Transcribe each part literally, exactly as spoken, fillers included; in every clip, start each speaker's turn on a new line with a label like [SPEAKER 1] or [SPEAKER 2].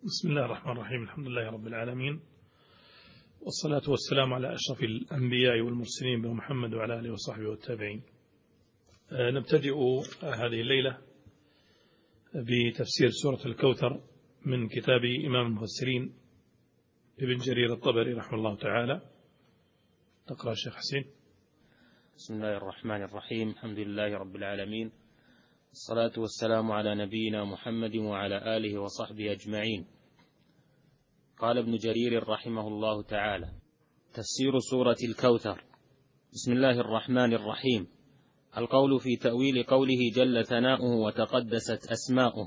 [SPEAKER 1] بسم الله الرحمن الرحيم. الحمد لله رب العالمين، والصلاة والسلام على أشرف الأنبياء والمرسلين بمحمد وعلى آله وصحبه والتابعين. نبتدئ هذه الليلة بتفسير سورة الكوثر من كتاب إمام المفسرين ابن جرير الطبري رحمه الله تعالى. تقرأ الشيخ حسين.
[SPEAKER 2] بسم الله الرحمن الرحيم. الحمد لله رب العالمين، الصلاة والسلام على نبينا محمد وعلى آله وصحبه أجمعين. قال ابن جرير رحمه الله تعالى: تفسير سورة الكوثر. بسم الله الرحمن الرحيم. القول في تأويل قوله جل ثناؤه وتقدست أسماؤه: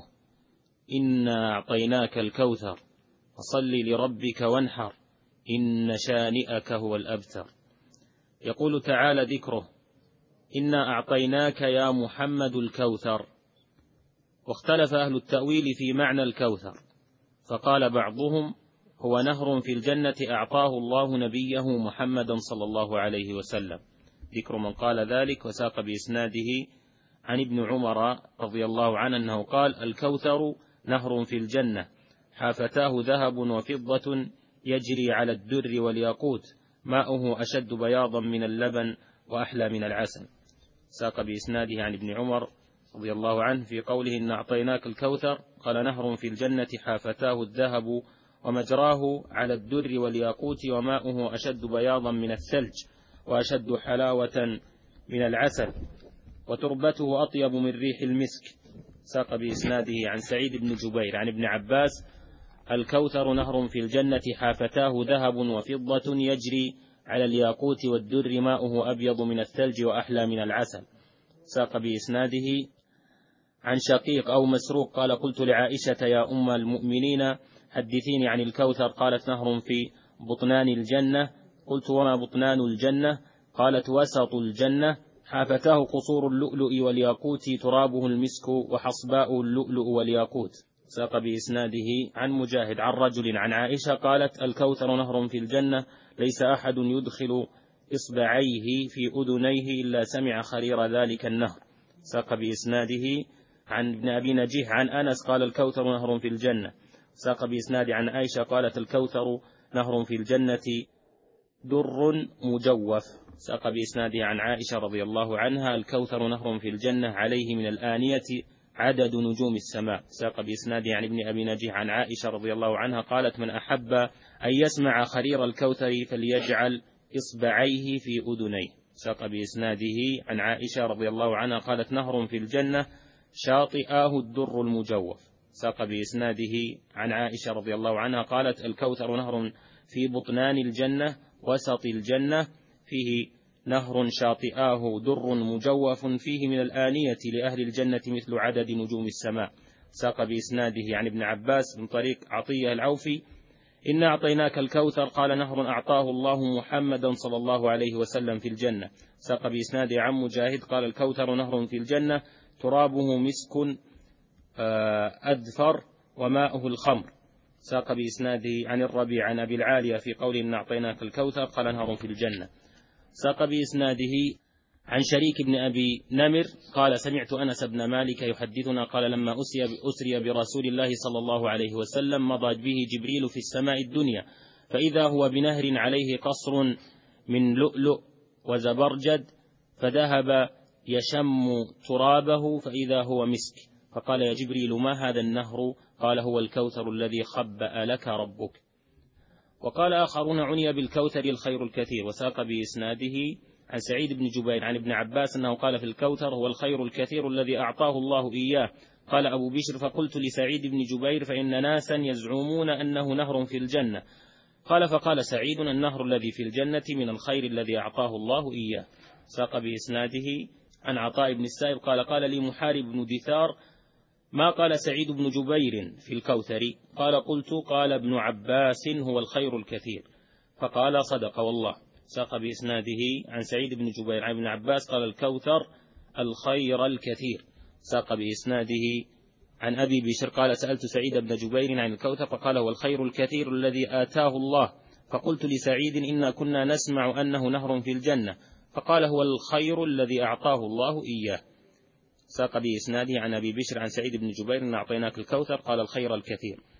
[SPEAKER 2] إنا أعطيناك الكوثر فصل لربك وانحر إن شانئك هو الأبتر. يقول تعالى ذكره: إنا أعطيناك يا محمد الكوثر. واختلف أهل التأويل في معنى الكوثر، فقال بعضهم: هو نهر في الجنة أعطاه الله نبيه محمدا صلى الله عليه وسلم. ذكر من قال ذلك، وساق بإسناده عن ابن عمر رضي الله عنه أنه قال: الكوثر نهر في الجنة حافتاه ذهب وفضة يجري على الدر والياقوت ماؤه أشد بياضا من اللبن وأحلى من العسل. ساق بإسناده عن ابن عمر رضي الله عنه في قوله إن أعطيناك الكوثر قال: نهر في الجنة حافتاه الذهب ومجراه على الدر والياقوت وماؤه أشد بياضا من الثلج وأشد حلاوة من العسل وتربته أطيب من ريح المسك. ساق بإسناده عن سعيد بن جبير عن ابن عباس: الكوثر نهر في الجنة حافتاه ذهب وفضة يجري على الياقوت والدر ماؤه أبيض من الثلج وأحلى من العسل. ساق بإسناده عن شقيق أو مسروق قال: قلت لعائشة يا أم المؤمنين حدثيني عن الكوثر. قالت: نهر في بطنان الجنة. قلت: وما بطنان الجنة؟ قالت: وسط الجنة حافتاه قصور اللؤلؤ والياقوت ترابه المسك وحصباء اللؤلؤ والياقوت. ساق بإسناده عن مجاهد عن رجل عن عائشة قالت: الكوثر نهر في الجنة ليس أحد يدخل إصبعيه في أذنيه إلا سمع خرير ذلك النهر. ساق بإسناده عن ابن أبي نجيح عن أنس قال: الكوثر نهر في الجنة. ساق بإسناده عن عائشة قالت: الكوثر نهر في الجنة در مجوف. ساق بإسناده عن عائشة رضي الله عنها: الكوثر نهر في الجنة عليه من الآنية عدد نجوم السماء. ساق بإسناده عن ابن أبي نجيح عن عائشة رضي الله عنها قالت: من أحب أن يسمع خرير الكوثر فليجعل إصبعيه في أذنيه. ساق بإسناده عن عائشة رضي الله عنها قالت: نهر في الجنة شاطئاه الدر المجوف. ساق بإسناده عن عائشة رضي الله عنها قالت: الكوثر نهر في بطنان الجنة وسط الجنة فيه نهر شاطئاه در مجوف فيه من الآنية لأهل الجنة مثل عدد نجوم السماء. ساق بإسناده عن ابن عباس من طريق عطية العوفي: إن أعطيناك الكوثر قال: نهر أعطاه الله محمدا صلى الله عليه وسلم في الجنة. ساق بإسناده عن مجاهد قال: الكوثر نهر في الجنة ترابه مسك أذفر وماؤه الخمر. ساق بإسناده عن الربيع عن أبي العالية في قول إن أعطيناك الكوثر قال: نهر في الجنة. ساق بإسناده عن شريك بن أبي نمر قال: سمعت أنس بن مالك يحدثنا قال: لما أسري برسول الله صلى الله عليه وسلم مضى به جبريل في السماء الدنيا فإذا هو بنهر عليه قصر من لؤلؤ وزبرجد فذهب يشم ترابه فإذا هو مسك، فقال: يا جبريل ما هذا النهر؟ قال: هو الكوثر الذي خبأ لك ربك. وقال آخرون: عني بالكوثر الخير الكثير. وساق بإسناده عن سعيد بن جبير عن ابن عباس أنه قال في الكوثر: هو الخير الكثير الذي أعطاه الله إياه. قال أبو بشر: فقلت لسعيد بن جبير: فإن ناسا يزعمون أنه نهر في الجنة. قال: فقال سعيد: النهر الذي في الجنة من الخير الذي أعطاه الله إياه. ساق بإسناده عن عطاء بن السائب قال: قال لي محارب بن دثار: ما قال سعيد بن جبير في الكوثر؟ قال: قلت: قال ابن عباس: هو الخير الكثير. فقال: صدق والله. ساق بإسناده عن سعيد بن جبير عن ابن عباس قال: الكوثر الخير الكثير. ساق بإسناده عن أبي بشر قال: سألت سعيد بن جبير عن الكوثر فقال: هو الخير الكثير الذي آتاه الله. فقلت لسعيد: إنا كنا نسمع أنه نهر في الجنة. فقال: هو الخير الذي أعطاه الله إياه. ساق بإسناده عن أبي بشر عن سعيد بن جبير: إن أعطيناك الكوثر قال: الخير الكثير.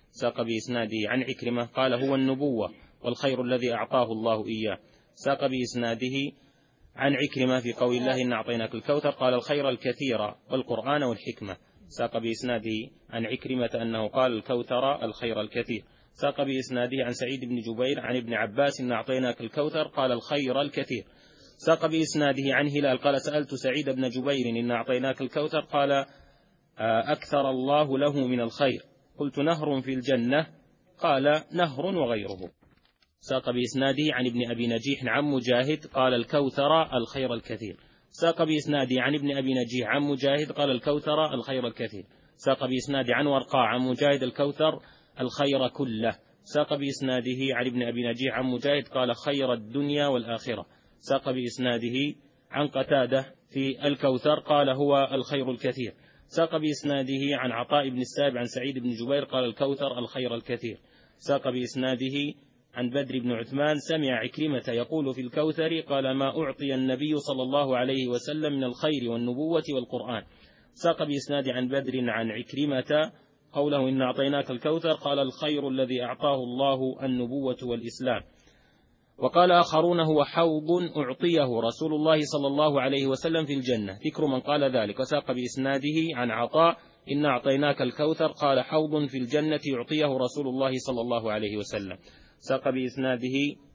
[SPEAKER 2] ساق بإسناده عن عكرمة قال هو النبوة والخير الذي أعطاه الله إياه. ساق بإسناده عن عكرمة في قول الله إن أعطيناك الكوثر قال الخير الكثير والقرآن والحكمة. ساق بإسناده عن عكرمة أنه قال الكوثر الخير الكثير. ساق بإسناده عن سعيد بن جبير عن ابن عباس إن أعطيناك الكوثر قال الخير الكثير. ساق بإسناده عن هلال قال سألت سعيد بن جبير إن أعطيناك الكوثر قال أكثر الله له من الخير. قلت نهر في الجنة قال نهر وغيره. ساق بإسناده عن ابن أبي نجيح عن مجاهد قال الكوثر الخير الكثير. ساق بإسناده عن ابن أبي نجيح عن مجاهد قال الكوثر الخير الكثير. ساق بإسناده عن ورقاء عن مجاهد الكوثر الخير كله. ساق بإسناده عن ابن أبي نجيح عن مجاهد قال خير الدنيا والآخرة. ساق بإسناده عن قتادة في الكوثر قال هو الخير الكثير. ساق بإسناده عن عطاء بن السائب عن سعيد بن جبير قال الكوثر الخير الكثير. ساق بإسناده عن بدر بن عثمان سمع عكرمة يقول في الكوثر قال ما أعطي النبي صلى الله عليه وسلم من الخير والنبوة والقرآن. ساق بإسناد عن بدر عن عكرمة قوله إن أعطيناك الكوثر قال الخير الذي أعطاه الله النبوة والإسلام. وقال آخرون هو حوض أعطيه رسول الله صلى الله عليه وسلم في الجنة. ذكر من قال ذلك. وساق بإسناده عن عطاء إن أعطيناك الكوثر قال حوض في الجنة يعطيه رسول الله صلى الله عليه وسلم. ساق بإسناده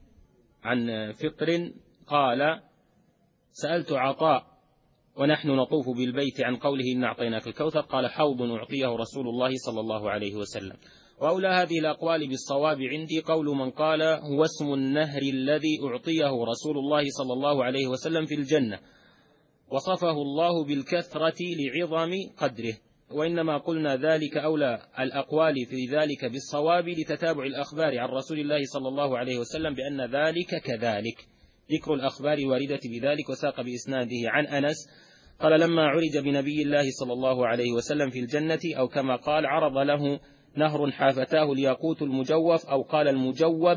[SPEAKER 2] عن فطر قال سألت عطاء ونحن نطوف بالبيت عن قوله إن أعطيناك الكوثر قال حوض أعطيه رسول الله صلى الله عليه وسلم. وأولى هذه الأقوال بالصواب عندي قول من قال هو اسم النهر الذي أعطيه رسول الله صلى الله عليه وسلم في الجنة وصفه الله بالكثرة لعظم قدره. وإنما قلنا ذلك أولى الأقوال في ذلك بالصواب لتتابع الأخبار عن رسول الله صلى الله عليه وسلم بأن ذلك كذلك. ذكر الأخبار واردة بذلك. وساق بإسناده عن أنس قال لما عرج بنبي الله صلى الله عليه وسلم في الجنة أو كما قال عرض له نهر حافتاه الياقوت المجوف أو قال المجوب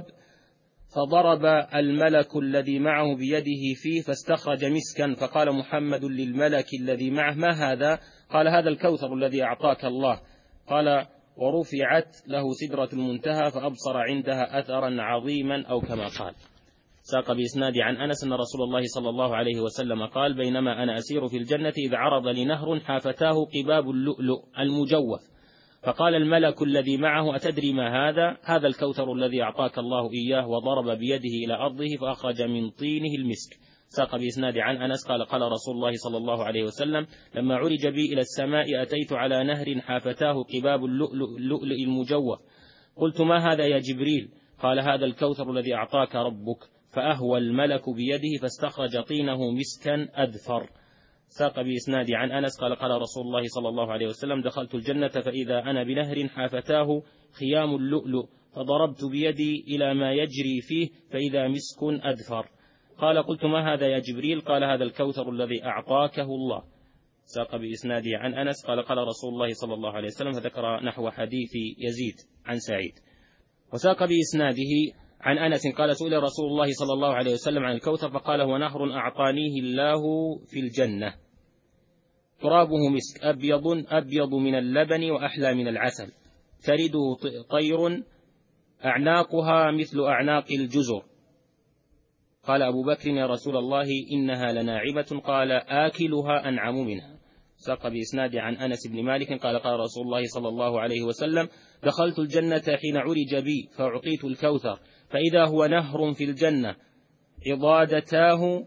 [SPEAKER 2] فضرب الملك الذي معه بيده فيه فاستخرج مسكا فقال محمد للملك الذي معه ما هذا؟ قال هذا الكوثر الذي أعطاك الله. قال ورفعت له سدرة المنتهى فأبصر عندها أثرا عظيما أو كما قال. ساق بإسناد عن أنس أن رسول الله صلى الله عليه وسلم قال بينما أنا أسير في الجنة إذ عرض لي نهر حافتاه قباب اللؤلؤ المجوف فقال الملك الذي معه أتدري ما هذا؟ هذا الكوثر الذي أعطاك الله إياه وضرب بيده إلى أرضه فأخرج من طينه المسك. ساق بإسناد عن أنس قال قال رسول الله صلى الله عليه وسلم لما عرج بي إلى السماء أتيت على نهر حافتاه قباب اللؤلؤ المجوف قلت ما هذا يا جبريل؟ قال هذا الكوثر الذي أعطاك ربك. فأهوى الملك بيده فاستخرج طينه مسكا أذفر. ساق بإسناد عن أنس قال قال رسول الله صلى الله عليه وسلم دخلت الجنة فإذا أنا بنهر حافتاه خيام اللؤلؤ فضربت بيدي إلى ما يجري فيه فإذا مسك أذفر. قال قلت ما هذا يا جبريل؟ قال هذا الكوثر الذي أعطاكه الله. ساق بإسناده عن أنس قال قال رسول الله صلى الله عليه وسلم فذكر نحو حديث يزيد عن سعيد. وساق بإسناده عن أنس قال سئل رسول الله صلى الله عليه وسلم عن الكوثر فقال هو نهر أعطانيه الله في الجنة ترابه مسك أبيض أبيض من اللبن وأحلى من العسل ترده طير أعناقها مثل أعناق الجزر. قال أبو بكر يا رسول الله إنها لناعمة قال آكلها أنعم منها. ساق بإسناد عن أنس بن مالك قال قال رسول الله صلى الله عليه وسلم دخلت الجنة حين عرج بي فأعطيت الكوثر فإذا هو نهر في الجنة عضادتاه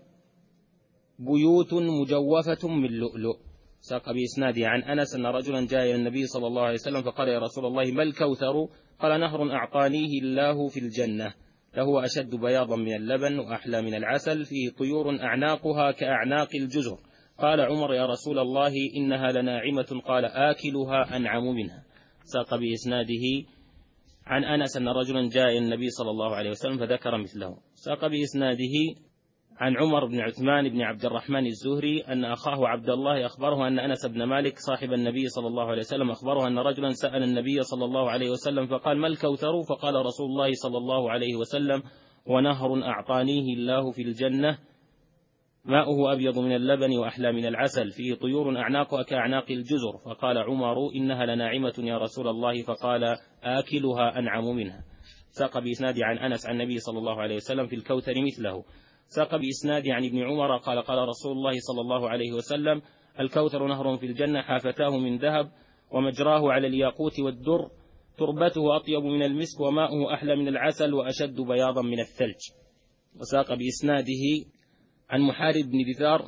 [SPEAKER 2] بيوت مجوفة من لؤلؤ. ساق بإسناد عن أنس أن رجلا جاء إلى النبي صلى الله عليه وسلم فقال يا رسول الله ما الكوثر؟ قال نهر أعطانيه الله في الجنة له أشد بياضا من اللبن وأحلى من العسل فيه طيور أعناقها كأعناق الجزر. قال عمر يا رسول الله إنها لناعمة قال آكلها أنعم منها. ساق بإسناده عن أنس أن رجلا جاء إلى النبي صلى الله عليه وسلم فذكر مثله. ساق بإسناده عن عمر بن عثمان بن عبد الرحمن الزهري أن أخاه عبد الله أخبره أن أنس بن مالك صاحب النبي صلى الله عليه وسلم أخبره أن رجلا سأل النبي صلى الله عليه وسلم فقال ما الكوثر؟ فقال رسول الله صلى الله عليه وسلم ونهر أعطانيه الله في الجنة ماؤه أبيض من اللبن وأحلى من العسل، فيه طيور أعناقها كأعناق الجزر. فقال عمر إنها لناعمة يا رسول الله، فقال آكلها أنعم منها. ساق بإسناد عن أنس عن النبي صلى الله عليه وسلم في الكوثر مثله. ساق بإسناد عن ابن عمر قال قال رسول الله صلى الله عليه وسلم الكوثر نهر في الجنة حافتاه من ذهب ومجراه على الياقوت والدر، تربته أطيب من المسك وماؤه أحلى من العسل وأشد بياضا من الثلج. وساق بإسناده عن محارب بن دثار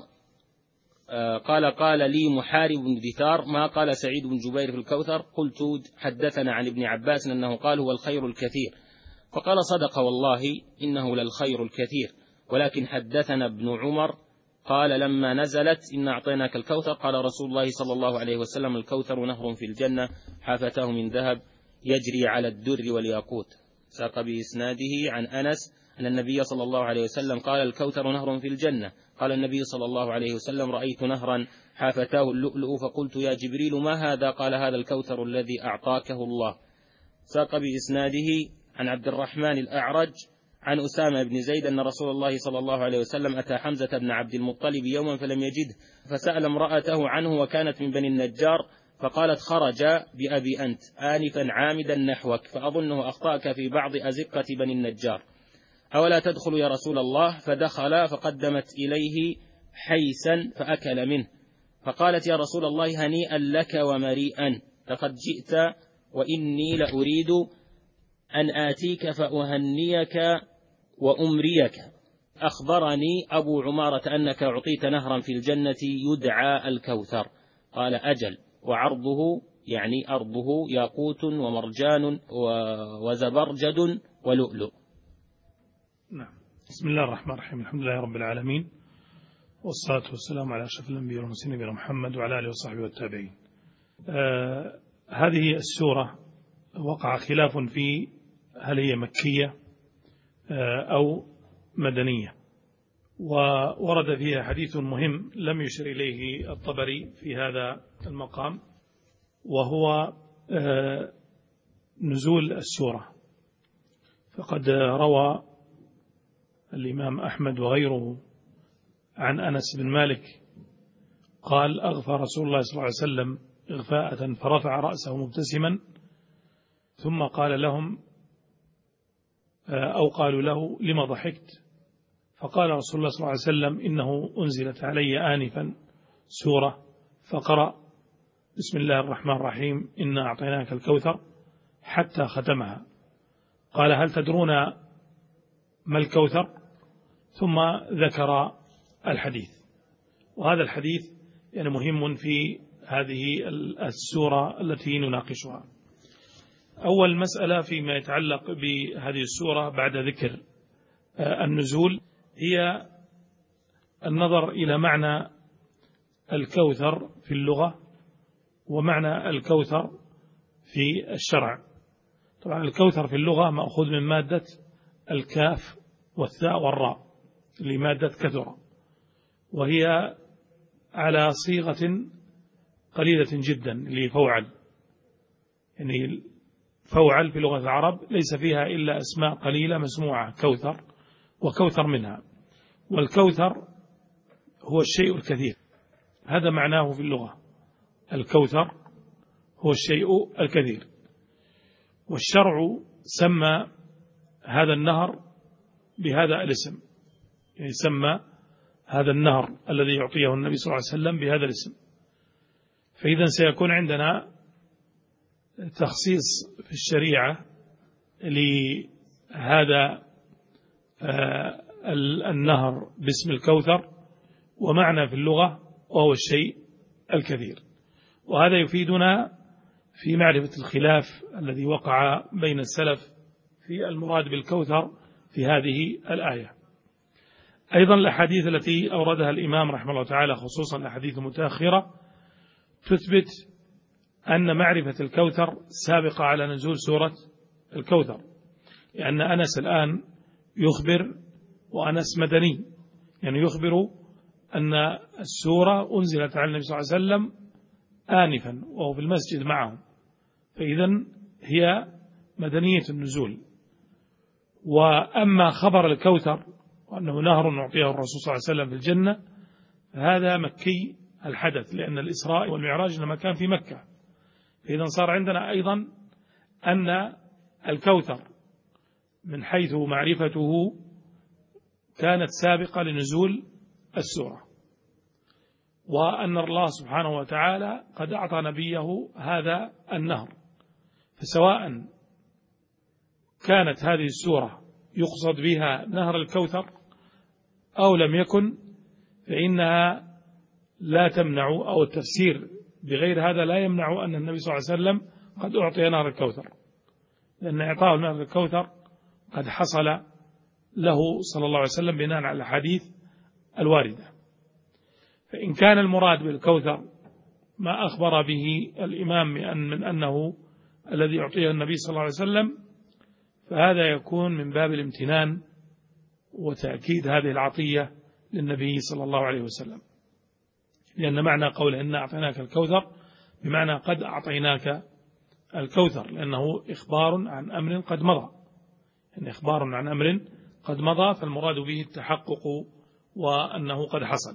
[SPEAKER 2] قال قال لي محارب بن دثار ما قال سعيد بن جبير في الكوثر؟ قلت حدثنا عن ابن عباس أنه قال هو الخير الكثير. فقال صدق والله إنه للخير الكثير، ولكن حدثنا ابن عمر قال لما نزلت إن أعطيناك الكوثر قال رسول الله صلى الله عليه وسلم الكوثر نهر في الجنة حافتاه من ذهب يجري على الدر والياقوت. ساق بإسناده عن أنس أن النبي صلى الله عليه وسلم قال الكوثر نهر في الجنة. قال النبي صلى الله عليه وسلم رأيت نهرا حافتاه اللؤلؤ فقلت يا جبريل ما هذا؟ قال هذا الكوثر الذي أعطاكه الله. ساق بإسناده عن عبد الرحمن الأعرج عن أسامة بن زيد أن رسول الله صلى الله عليه وسلم أتى حمزة بن عبد المطلب يوما فلم يجده، فسأل امرأته عنه وكانت من بني النجار، فقالت خرج بأبي أنت آنفا عامدا نحوك، فأظنه أخطأك في بعض أزقة بني النجار، أولا تدخل يا رسول الله؟ فدخل فقدمت إليه حيسا فأكل منه، فقالت يا رسول الله هنيئا لك ومريئا، لقد جئت وإني لأريد أن آتيك فأهنيك وأمريك. أخبرني أبو عمارة أنك أعطيت نهرا في الجنة يدعى الكوثر. قال أجل، وعرضه يعني أرضه ياقوت ومرجان وزبرجد ولؤلؤ.
[SPEAKER 1] نعم. بسم الله الرحمن الرحيم، الحمد لله رب العالمين، والصلاة والسلام على أشرف الأنبياء والمرسلين نبينا محمد وعلى آله وصحبه والتابعين. آه هذه السورة وقع خلاف في هل هي مكية آه أو مدنية، وورد فيها حديث مهم لم يشر إليه الطبري في هذا المقام، وهو آه نزول السورة. فقد روى الإمام أحمد وغيره عن أنس بن مالك قال أغفى رسول الله صلى الله عليه وسلم إغفاءة فرفع رأسه مبتسما، ثم قال لهم أو قالوا له لما ضحكت؟ فقال رسول الله صلى الله عليه وسلم إنه أنزلت علي آنفا سورة فقرأ بسم الله الرحمن الرحيم إنا أعطيناك الكوثر حتى ختمها. قال هل تدرون ما الكوثر؟ ثم ذكر الحديث. وهذا الحديث يعني مهم في هذه السورة التي نناقشها. أول مسألة فيما يتعلق بهذه السورة بعد ذكر النزول هي النظر إلى معنى الكوثر في اللغة ومعنى الكوثر في الشرع. طبعا الكوثر في اللغة مأخوذ من مادة الكاف والثاء والراء لمادة كثرة، وهي على صيغة قليلة جدا لفوعل، يعني فوعل في لغة العرب ليس فيها إلا أسماء قليلة مسموعة كوثر وكوثر منها، والكوثر هو الشيء الكثير، هذا معناه في اللغة، الكوثر هو الشيء الكثير. والشرع سمى هذا النهر بهذا الاسم، يعني سمى هذا النهر الذي يعطيه النبي صلى الله عليه وسلم بهذا الاسم. فإذا سيكون عندنا تخصيص في الشريعة لهذا النهر باسم الكوثر، ومعنى في اللغة وهو الشيء الكثير. وهذا يفيدنا في معرفة الخلاف الذي وقع بين السلف في المراد بالكوثر في هذه الآية. أيضا الأحاديث التي أوردها الإمام رحمه الله تعالى خصوصا الأحاديث المتأخرة تثبت أن معرفة الكوثر سابقة على نزول سورة الكوثر، لأن أنس الآن يخبر، وأنس مدني، يعني يخبر أن السورة أنزلت على النبي صلى الله عليه وسلم آنفا وهو في المسجد معهم، فإذن هي مدنية النزول. وأما خبر الكوثر وأنه نهر نعطيه الرسول صلى الله عليه وسلم في الجنة، فهذا مكي الحدث، لأن الإسراء والمعراج لما كان في مكة. فإذا صار عندنا أيضا أن الكوثر من حيث معرفته كانت سابقة لنزول السورة، وأن الله سبحانه وتعالى قد أعطى نبيه هذا النهر. فسواء كانت هذه السورة يقصد بها نهر الكوثر أو لم يكن، فإنها لا تمنع، أو التفسير بغير هذا لا يمنع أن النبي صلى الله عليه وسلم قد أعطي نهر الكوثر، لأن إعطاء نهر الكوثر قد حصل له صلى الله عليه وسلم بناء على الحديث الواردة. فإن كان المراد بالكوثر ما أخبر به الإمام من أنه الذي يعطيه النبي صلى الله عليه وسلم، فهذا يكون من باب الامتنان وتأكيد هذه العطية للنبي صلى الله عليه وسلم، لأن معنى قوله إن أعطيناك الكوثر بمعنى قد أعطيناك الكوثر، لأنه إخبار عن أمر قد مضى، إن إخبار عن أمر قد مضى، فالمراد به التحقق وأنه قد حصل.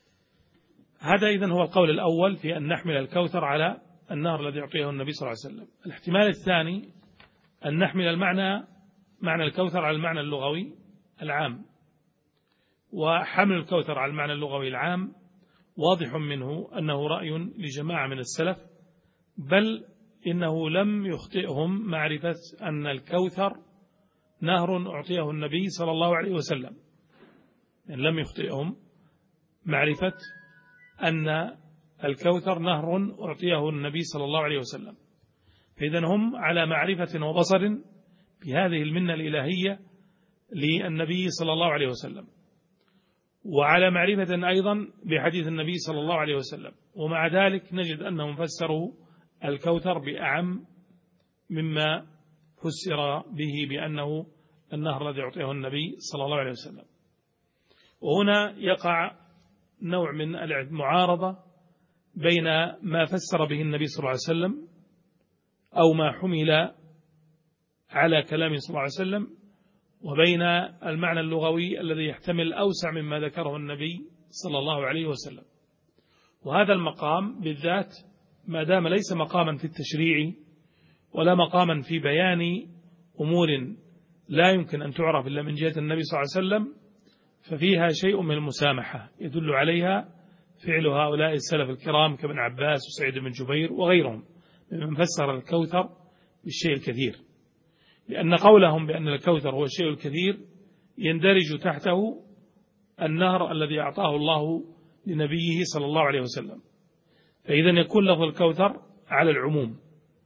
[SPEAKER 1] هذا إذن هو القول الأول في أن نحمل الكوثر على النهر الذي يعطيه النبي صلى الله عليه وسلم. الاحتمال الثاني أن نحمل المعنى معنى الكوثر على المعنى اللغوي العام، وحمل الكوثر على المعنى اللغوي العام واضح منه أنه رأي لجماعة من السلف، بل إنه لم يخطئهم معرفة أن الكوثر نهر أعطيه النبي صلى الله عليه وسلم، يعني لم يخطئهم معرفة أن الكوثر نهر أعطيه النبي صلى الله عليه وسلم. فإذن هم على معرفة وبصر بهذه المنة الإلهية للنبي صلى الله عليه وسلم، وعلى معرفة أيضا بحديث النبي صلى الله عليه وسلم، ومع ذلك نجد أنهم فسروا الكوثر بأعم مما فسر به بأنه النهر الذي يعطيه النبي صلى الله عليه وسلم. وهنا يقع نوع من المعارضة بين ما فسر به النبي صلى الله عليه وسلم أو ما حمل على كلامه صلى الله عليه وسلم، وبين المعنى اللغوي الذي يحتمل أوسع مما ذكره النبي صلى الله عليه وسلم. وهذا المقام بالذات ما دام ليس مقاما في التشريع ولا مقاما في بيان أمور لا يمكن أن تعرف إلا من جهة النبي صلى الله عليه وسلم، ففيها شيء من المسامحة يدل عليها فعل هؤلاء السلف الكرام كابن عباس وسعيد بن جبير وغيرهم ممن فسر الكوثر بالشيء الكثير، لأن قولهم بأن الكوثر هو الشيء الكثير يندرج تحته النهر الذي أعطاه الله لنبيه صلى الله عليه وسلم. فإذا يكون لفظ الكوثر على العموم،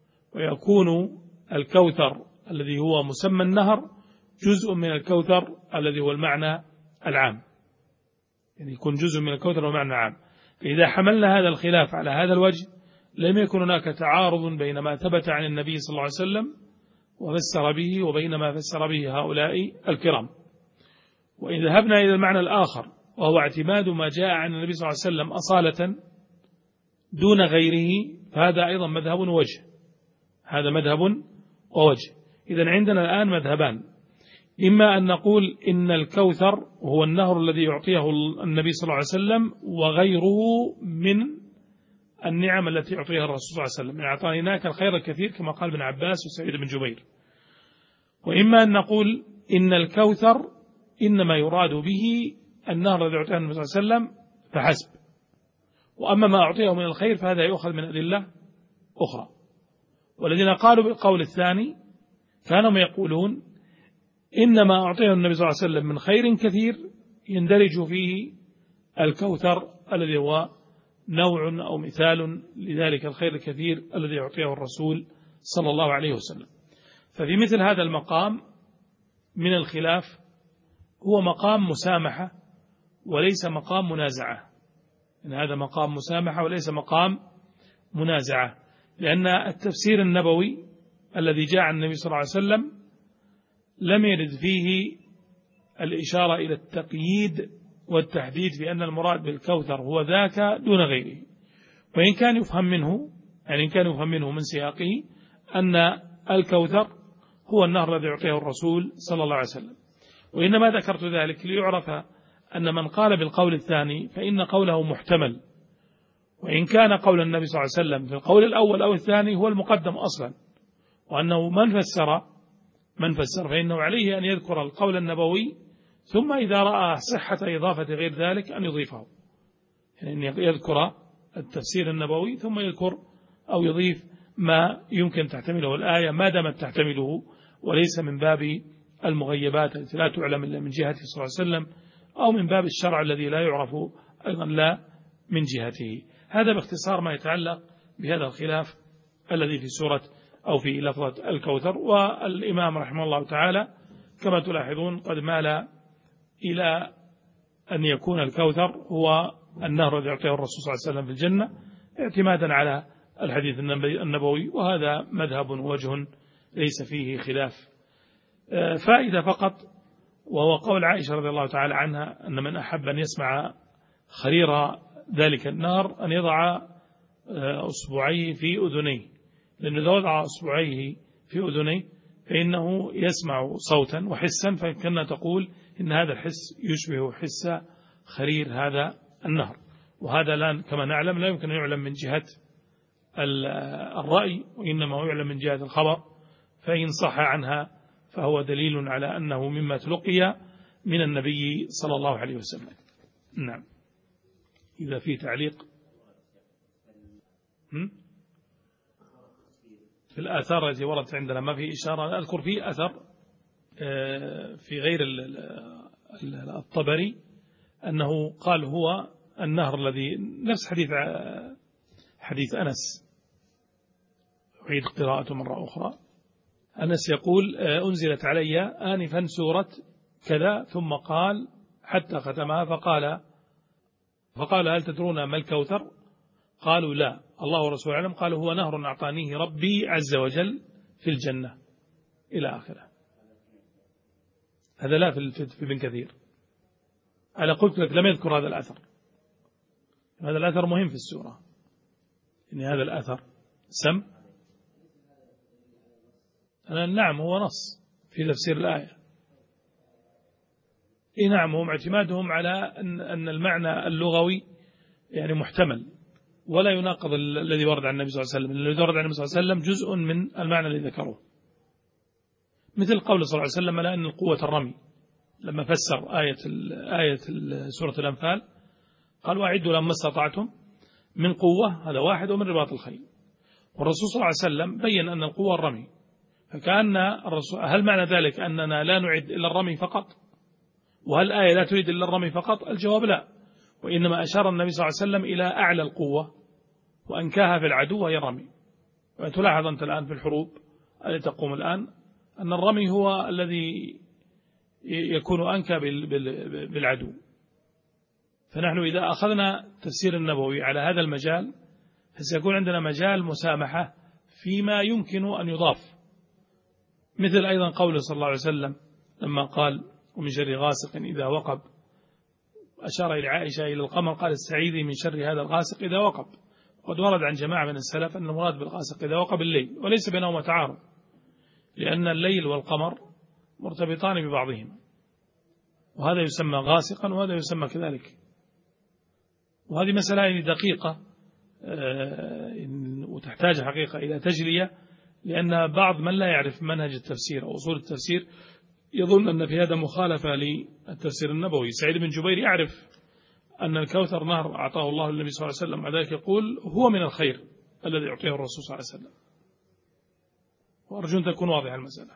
[SPEAKER 1] ويكون الكوثر الذي هو مسمى النهر جزء من الكوثر الذي هو المعنى العام، يعني يكون جزء من الكوثر والمعنى العام. فإذا حملنا هذا الخلاف على هذا الوجه لم يكن هناك تعارض بين ما ثبت عن النبي صلى الله عليه وسلم وفسر به وبين ما فسر به هؤلاء الكرام. وإن ذهبنا إلى المعنى الآخر وهو اعتماد ما جاء عن النبي صلى الله عليه وسلم أصالة دون غيره، فهذا أيضا مذهب ووجه، هذا مذهب ووجه. إذن عندنا الآن مذهبان، إما أن نقول إن الكوثر هو النهر الذي يعطيه النبي صلى الله عليه وسلم وغيره من النعم التي يعطيها الرسول صلى الله عليه وسلم، أعطيناك الخير الكثير كما قال ابن عباس وسعيد بن جبير. وإما أن نقول إن الكوثر إنما يراد به النهر الذي يعطيه النبي صلى الله عليه وسلم فحسب، وأما ما أعطيه من الخير فهذا يؤخذ من أدلة أخرى. والذين قالوا بالقول الثاني كانوا يقولون إنما أعطيه النبي صلى الله عليه وسلم من خير كثير يندرج فيه الكوثر الذي هو نوع أو مثال لذلك الخير الكثير الذي يعطيه الرسول صلى الله عليه وسلم. ففي مثل هذا المقام من الخلاف هو مقام مسامحة وليس مقام منازعة، إن هذا مقام مسامحة وليس مقام منازعة، لأن التفسير النبوي الذي جاء عن النبي صلى الله عليه وسلم لم يرد فيه الإشارة إلى التقييد والتحديد في أن المراد بالكوثر هو ذاك دون غيره، وإن كان يفهم منه يعني إن كان يفهم منه من سياقه أن الكوثر هو النهر الذي يعطيه الرسول صلى الله عليه وسلم. وإنما ذكرت ذلك ليعرف أن من قال بالقول الثاني فإن قوله محتمل، وإن كان قول النبي صلى الله عليه وسلم في القول الأول أو الثاني هو المقدم أصلا، وأنه من فسر من فسر فإنه عليه أن يذكر القول النبوي ثم إذا رأى صحة إضافة غير ذلك أن يضيفه، يعني أن يذكر التفسير النبوي ثم يذكر أو يضيف ما يمكن تحتمله الآية ما دامت تحتمله، وليس من باب المغيبات التي لا تعلم إلا من جهته صلى الله عليه وسلم، أو من باب الشرع الذي لا يعرف أيضا لا من جهته. هذا باختصار ما يتعلق بهذا الخلاف الذي في سورة أو في لفظة الكوثر. والإمام رحمه الله تعالى كما تلاحظون قد مال إلى أن يكون الكوثر هو النهر الذي يعطيه الرسول صلى الله عليه وسلم في الجنة اعتمادا على الحديث النبوي، وهذا مذهب وجه ليس فيه خلاف. فائدة فقط، وهو قول عائشة رضي الله تعالى عنها أن من أحب أن يسمع خرير ذلك النار أن يضع أصبعيه في أذنيه، لأنه إذا وضع أصبعيه في أذنيه فإنه يسمع صوتا وحسا، فكنا تقول إن هذا الحس يشبه حس خرير هذا النهر، وهذا لا كما نعلم لا يمكن أن يعلم من جهة الرأي، وإنما يعلم من جهة الخبر، فإن صح عنها فهو دليل على أنه مما تلقي من النبي صلى الله عليه وسلم. نعم. إذا في تعليق في الآثار التي وردت عندنا ما في إشارة. أذكر في أثر في غير الطبري أنه قال هو النهر الذي نفس حديث حديث أنس، أعيد قراءته مرة أخرى. أنس يقول أنزلت علي آنفا سورة كذا ثم قال حتى ختمها فقال فقال هل تدرون ما الكوثر؟ قالوا لا، الله ورسوله أعلم. قالوا هو نهر أعطانيه ربي عز وجل في الجنة إلى آخره. هذا لا في ابن كثير. أنا قلت لك لم يذكر هذا الأثر. هذا الأثر مهم في السورة، إن هذا الأثر سم أنا نعم هو نص في تفسير الآية. إيه نعم، هم اعتمادهم على أن, أن المعنى اللغوي يعني محتمل ولا يناقض الذي ورد عن النبي صلى الله عليه وسلم. الذي ورد عن النبي صلى الله عليه وسلم جزء من المعنى الذي ذكروه، مثل قول صلى الله عليه وسلم لا أن القوة الرمي لما فسر آية آية سورة الأنفال قال وأعدوا لما استطعتم من قوة، هذا واحد، ومن رباط الخيل. والرسول صلى الله عليه وسلم بين أن القوة الرمي، فكأن الرسول هل معنى ذلك أننا لا نعد إلا الرمي فقط؟ وهل الآية لا تريد إلا الرمي فقط؟ الجواب لا، وإنما أشار النبي صلى الله عليه وسلم إلى أعلى القوة وأنكاها في العدو وهي الرمي. وتلاحظ أنت الآن في الحروب التي تقوم الآن أن الرمي هو الذي يكون أنكى بالعدو. فنحن إذا أخذنا تفسير النبوي على هذا المجال فسيكون عندنا مجال مسامحة فيما يمكن أن يضاف، مثل أيضا قوله صلى الله عليه وسلم لما قال ومن شر غاسق إذا وقب، أشار إلى عائشة إلى القمر قال استعيذي من شر هذا الغاسق إذا وقب. وقد ورد عن جماعة من السلف أن المراد بالغاسق إذا وقب الليل، وليس بينهما تعارض، لأن الليل والقمر مرتبطان ببعضهما، وهذا يسمى غاسقا وهذا يسمى كذلك. وهذه مسألة دقيقة وتحتاج حقيقة إلى تجلية، لأن بعض من لا يعرف منهج التفسير أو أصول التفسير يظن أن في هذا مخالفة للتفسير النبوي. سعيد بن جبير يعرف أن الكوثر نهر أعطاه الله النبي صلى الله عليه وسلم، وذلك يقول هو من الخير الذي يعطيه الرسول صلى الله عليه وسلم. وأرجو أن تكون واضحة المسألة.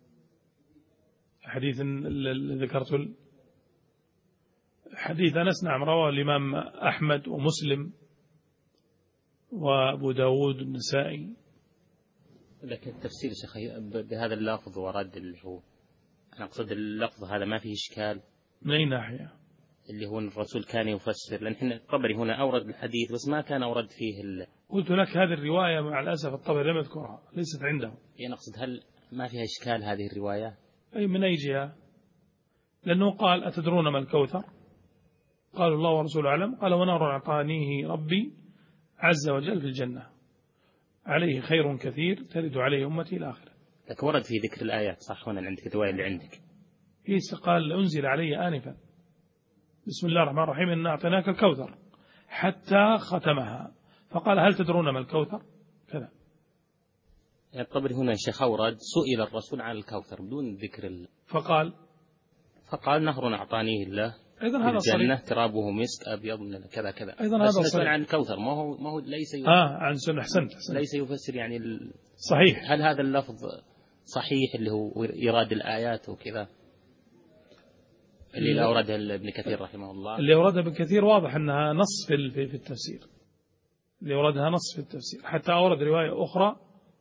[SPEAKER 1] حديث الذي ذكرته حديث أنس نعم رواه الإمام أحمد ومسلم وأبو داود النسائي.
[SPEAKER 2] لكن التفسير شيخ بهذا اللفظ ورد اللي هو أنا أقصد اللفظ هذا ما فيه إشكال
[SPEAKER 1] من أي ناحية؟
[SPEAKER 2] اللي هو الرسول كان يفسر، لأن احنا الطبري هنا أورد الحديث بس ما كان أورد فيه ال...
[SPEAKER 1] قلت لك هذه الرواية مع الأسف الطبري لم يذكرها، ليست عنده.
[SPEAKER 2] يعني أقصد هل ما فيها إشكال هذه الرواية؟
[SPEAKER 1] أي من أي جهة؟ لأنه قال أتدرون ما الكوثر؟ قالوا الله ورسوله أعلم. قال ونهر أعطانيه ربي عز وجل في الجنة عليه خير كثير ترد عليه أمتي إلى آخره.
[SPEAKER 2] لك ورد في ذكر الآيات صح هنا عندك الرواية اللي عندك؟
[SPEAKER 1] عيسى قال أنزل علي آنفا بسم الله الرحمن الرحيم إنا أعطيناك الكوثر حتى ختمها، فقال هل تدرون ما الكوثر؟ كذا.
[SPEAKER 2] الطبري هنا شيخ أورد سئل الرسول عن الكوثر بدون ذكر ال...
[SPEAKER 1] فقال
[SPEAKER 2] فقال نهر أعطانيه الله
[SPEAKER 1] أيضا هذا
[SPEAKER 2] الجنة
[SPEAKER 1] صريح،
[SPEAKER 2] ترابه مسك أبيض من كذا كذا.
[SPEAKER 1] أيضا هذا صريح
[SPEAKER 2] عن الكوثر ما هو ما هو ليس يفسر
[SPEAKER 1] آه عن سنة أحسنت أحسنت
[SPEAKER 2] ليس يفسر يعني ال...
[SPEAKER 1] صحيح.
[SPEAKER 2] هل هذا اللفظ صحيح اللي هو إيراد الآيات وكذا اللي أوردها ابن كثير رحمه الله؟
[SPEAKER 1] اللي أوردها ابن كثير واضح أنها نص في في التفسير، اللي أوردها نص في التفسير، حتى أورد رواية أخرى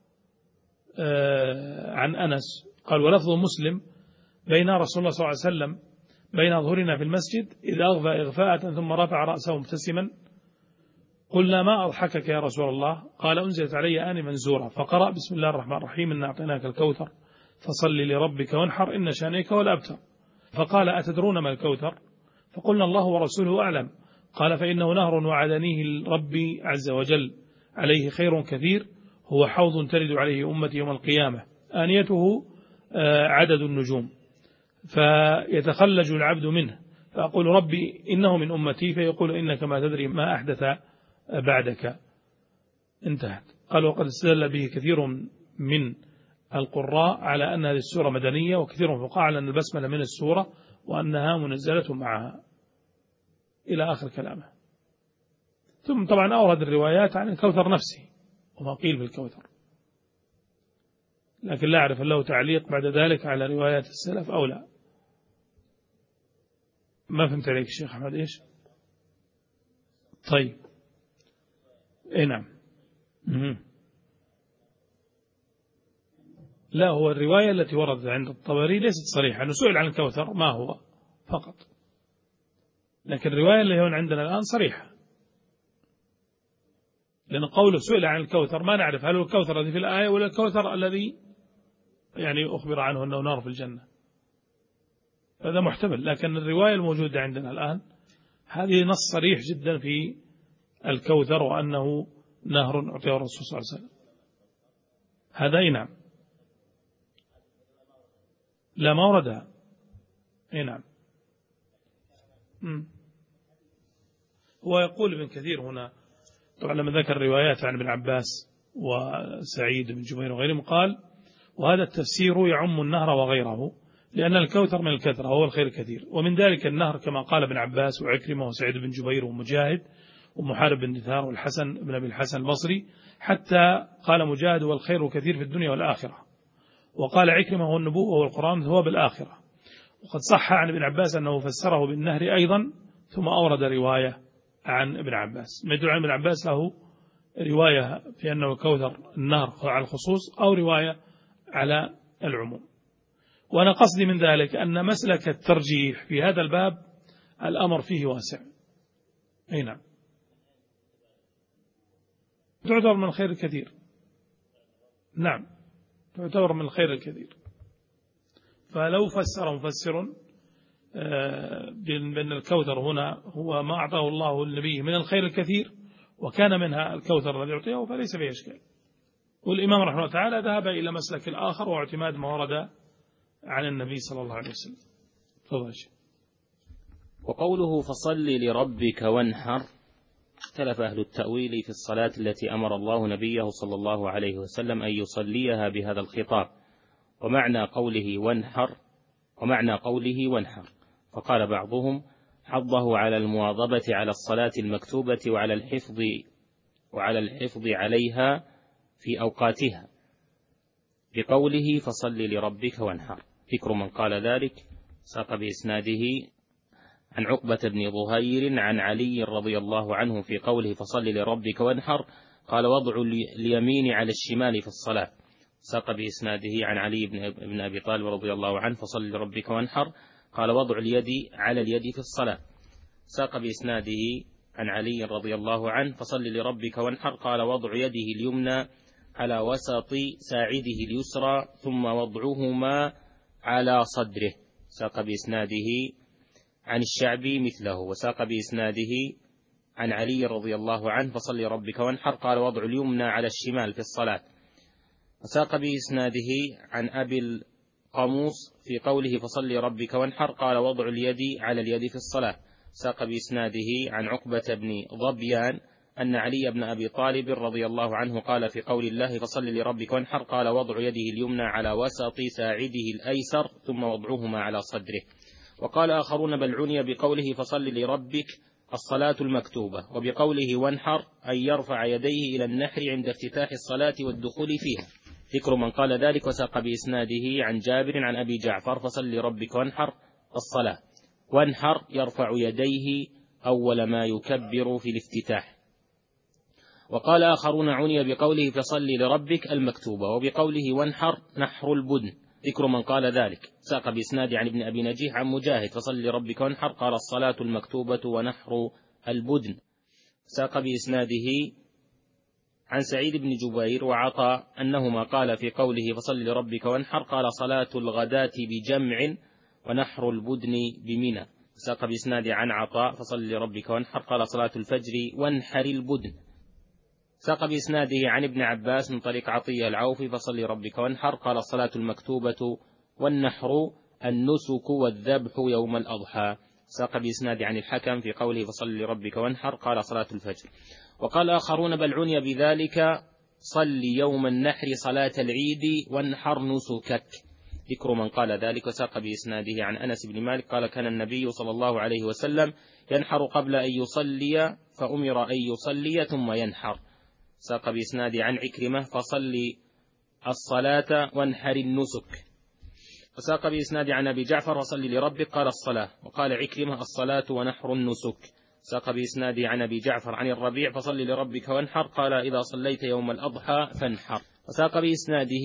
[SPEAKER 1] عن أنس قال ولفظ مسلم بين رسول الله صلى الله عليه وسلم بين ظهورنا في المسجد إذا أغفى إغفاءة ثم رفع رأسه مبتسما قلنا ما أضحكك يا رسول الله؟ قال أنزلت علي آنفا زورا فقرأ بسم الله الرحمن الرحيم إنا أعطيناك الكوثر فصل لربك وانحر إن شانئك والأبتر. فقال أتدرون ما الكوثر؟ فقلنا الله ورسوله أعلم. قال فإنه نهر وعدنيه ربي عز وجل عليه خير كثير هو حوض ترد عليه أمتي يوم القيامة آنيته عدد النجوم فيتخلج العبد منه فأقول ربي إنه من أمتي فيقول إنك ما تدري ما أحدث بعدك. انتهت. قال وقد استدل به كثير من القراء على أن هذه السورة مدنية وكثير من الفقهاء على أن البسملة من السورة وأنها منزلة معها إلى آخر كلامه. ثم طبعا أورد الروايات عن الكوثر نفسه وما قيل في الكوثر، لكن لا أعرف له تعليق بعد ذلك على روايات السلف أو لا. ما فهمت عليك الشيخ أحمد إيش؟ طيب إيه نعم. مم. لا هو الرواية التي وردت عند الطبري ليست صريحة أنه سئل عن الكوثر ما هو فقط، لكن الرواية اللي هون عندنا الآن صريحة، لأن قوله سئل عن الكوثر ما نعرف هل هو الكوثر الذي في الآية ولا الكوثر الذي يعني أخبر عنه أنه نار في الجنة، هذا محتمل. لكن الرواية الموجودة عندنا الآن هذه نص صريح جدا في الكوثر وأنه نهر أعطيه الرسول صلى الله عليه وسلم. هذا أي نعم. لا ما وردها. أي نعم. هو يقول ابن كثير هنا طبعا لما ذكر روايات عن ابن عباس وسعيد بن جبير وغيرهم قال وهذا التفسير يعم النهر وغيره لأن الكوثر من الكثرة هو الخير الكثير، ومن ذلك النهر كما قال ابن عباس وعكرمة وسعيد بن جبير ومجاهد ومحارب بن دثار والحسن بن أبي الحسن البصري، حتى قال مجاهد والخير كثير في الدنيا والآخرة، وقال عكرمة هو النبوة والقرآن هو بالآخرة. وقد صح عن ابن عباس أنه فسره بالنهر أيضا ثم أورد رواية عن ابن عباس، ما يدل عن ابن عباس له رواية في أنه كوثر النهر على الخصوص أو رواية على العموم. وأنا قصدي من ذلك أن مسلك الترجيح في هذا الباب الأمر فيه واسع. أي نعم. تعتبر من الخير الكثير. نعم تعتبر من الخير الكثير. فلو فسر مفسر بأن الكوثر هنا هو ما أعطاه الله النبي من الخير الكثير وكان منها الكوثر الذي يعطيه فليس فيه إشكال. والإمام رحمه الله تعالى ذهب إلى مسلك الآخر واعتماد ما ورد عن النبي صلى الله عليه وسلم. تفضل.
[SPEAKER 2] وقوله فصل لربك وانحر اختلف أهل التأويل في الصلاة التي أمر الله نبيه صلى الله عليه وسلم أن يصليها بهذا الخطاب، ومعنى قوله وانحر ومعنى قوله وانحر، فقال بعضهم حضه على المواظبة على الصلاة المكتوبة وعلى الحفظ وعلى الحفظ عليها في أوقاتها بقوله فصل لربك وانحر. ذكر من قال ذلك ساق بإسناده عن عقبة بن ظهير عن علي رضي الله عنه في قوله فصل لربك وانحر قال وضع اليمين على الشمال في الصلاة. ساق بإسناده عن علي بن أبي طالب رضي الله عنه فصل لربك وانحر قال وضع اليد على اليد في الصلاة. ساق بإسناده عن علي رضي الله عنه فصل لربك وانحر قال وضع يده اليمنى على وسط ساعده اليسرى ثم وضعهما على صدره. ساق بإسناده عن الشعبي مثله. وساق بإسناده عن علي رضي الله عنه فصل لربك وانحر قال وضع اليمنى على الشمال في الصلاة. وساق بإسناده عن أبي قاموس في قوله فصل لربك وانحر قال وضع اليد على اليد في الصلاة. ساق بإسناده عن عقبة بن ظبيان أن علي بن أبي طالب رضي الله عنه قال في قول الله فصل لربك وانحر قال وضع يده اليمنى على وسط ساعده الأيسر ثم وضعهما على صدره. وقال آخرون بل عني بقوله فصل لربك الصلاة المكتوبة، وبقوله وانحر أن يرفع يديه إلى النحر عند افتتاح الصلاة والدخول فيها. ذكر من قال ذلك. وساق بإسناده عن جابر عن أبي جعفر فصل لربك وانحر الصلاة، وانحر يرفع يديه أول ما يكبر في الافتتاح. وقال آخرون عني بقوله فصل لربك المكتوبة، وبقوله وانحر نحر البدن. ذكر من قال ذلك. ساق بإسناد عن ابن أبي نجيح عن مجاهد فصل لربك وانحر قال الصلاة المكتوبة ونحر البدن. ساق بإسناده عن سعيد بن جبير وعطاء أنهما قال في قوله فصل لربك وانحر قال صلاة الغداة بجمع ونحر البدن بمنى. ساق بإسناد عن عطاء فصل لربك وانحر قال صلاة الفجر وانحر البدن. ساق بإسناده عن ابن عباس من طريق عطية العوفي فصل لربك وانحر قال الصلاة المكتوبة والنحر النسك والذبح يوم الأضحى. ساق بإسناده عن الحكم في قوله فصل لربك وانحر قال صلاة الفجر. وقال آخرون بل عني بذلك صل يوم النحر صلاة العيد وانحر نسكك. ذكر من قال ذلك. وساق بإسناده عن أنس بن مالك قال كان النبي صلى الله عليه وسلم ينحر قبل أن يصلي فأمر أن يصلي ثم ينحر. ساق بإسناده عن عكرمة فصل الصلاة وانحر النسك. وساق بإسناده عن أبي جعفر وصل لربك قال الصلاة، وقال عكرمة الصلاة ونحر النسك. ساق بإسناده عن أبي جعفر عن الربيع فصل لربك وانحر قال إذا صليت يوم الأضحى فانحر. وساق بإسناده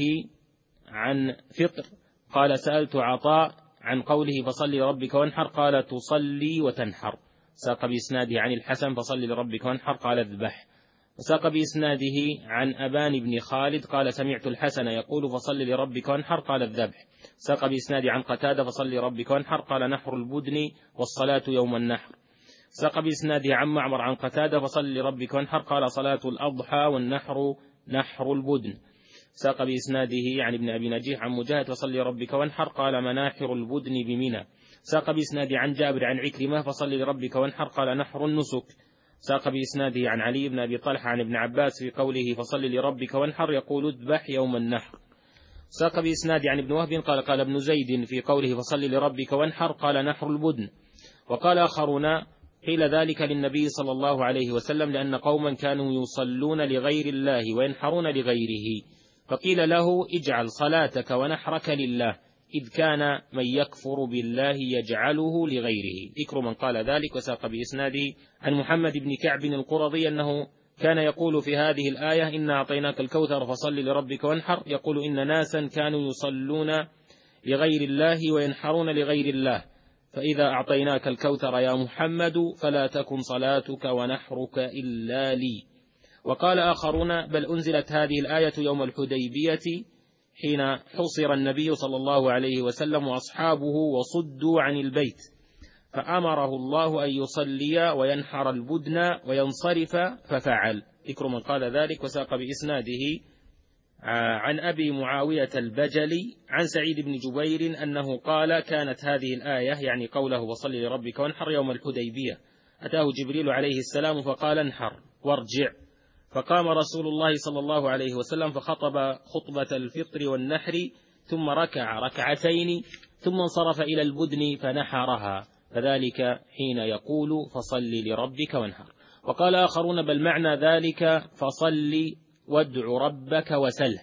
[SPEAKER 2] عن فطر قال سألت عطاء عن قوله فصل لربك وانحر قال تصلي وتنحر. ساق بإسناده عن الحسن فصل لربك وانحر قال اذبح. وساق بإسناده عن أبان بن خالد قال سمعت الحسن يقول فصل لربك وانحر قال الذبح. ساق بإسناده عن قتادة فصل لربك وانحر قال نحر البدن والصلاة يوم النحر. ساق بإسناده عن معمر عن قتادة فصل لربك وانحر قال صلاة الأضحى والنحر نحر البدن. ساق بإسناده عن ابن أبي نجيح عن مجاهد فصل لربك وانحر قال مناحر البدن بمنى. ساق بإسناده عن جابر عن عكرمة فصل لربك وانحر قال نحر النسك. ساق بإسناده عن علي بن أبي طلحة عن ابن عباس في قوله فصل لربك وانحر يقول اذبح يوم النحر. ساق بإسناده عن ابن وهب قال قال ابن زيد في قوله فصل لربك وانحر قال نحر البدن. وقال آخرون قيل ذلك للنبي صلى الله عليه وسلم لأن قوما كانوا يصلون لغير الله وينحرون لغيره، فقيل له اجعل صلاتك ونحرك لله، إذ كان من يكفر بالله يجعله لغيره. ذكر من قال ذلك. وساق بإسناده عن محمد بن كعب القرظي أنه كان يقول في هذه الآية إنا أعطيناك الكوثر فصل لربك وانحر، يقول إن ناسا كانوا يصلون لغير الله وينحرون لغير الله، فإذا أعطيناك الكوثر يا محمد فلا تكن صلاتك ونحرك إلا لي. وقال آخرون بل أنزلت هذه الآية يوم الحديبية حين حصر النبي صلى الله عليه وسلم وأصحابه وصدوا عن البيت، فأمره الله أن يصلي وينحر البدن وينصرف ففعل. ذكر من قال ذلك. وساق بإسناده عن أبي معاوية البجلي عن سعيد بن جبير أنه قال كانت هذه الآية يعني قوله وصل لربك وانحر يوم الحديبية، أتاه جبريل عليه السلام فقال انحر وارجع، فقام رسول الله صلى الله عليه وسلم فخطب خطبة الفطر والنحر ثم ركع ركعتين ثم انصرف إلى البدن فنحرها، فذلك حين يقول فصل لربك وانحر. وقال آخرون بل معنى ذلك فصل وادع ربك وسله.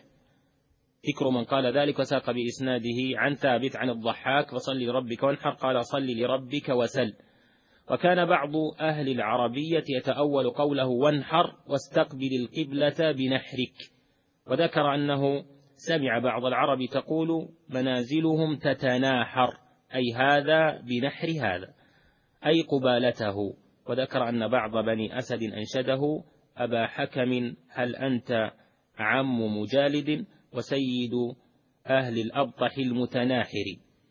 [SPEAKER 2] ذكر من قال ذلك. وساق بإسناده عن ثابت عن الضحاك فصل لربك وانحر قال صل لربك وسل. وكان بعض أهل العربية يتأول قوله وانحر واستقبل القبلة بنحرك، وذكر أنه سمع بعض العرب تقول منازلهم تتناحر، أي هذا بنحر هذا أي قبالته. وذكر أن بعض بني أسد أنشده أبا حكم هل أنت عم مجالد وسيد أهل الأبطح المتناحر،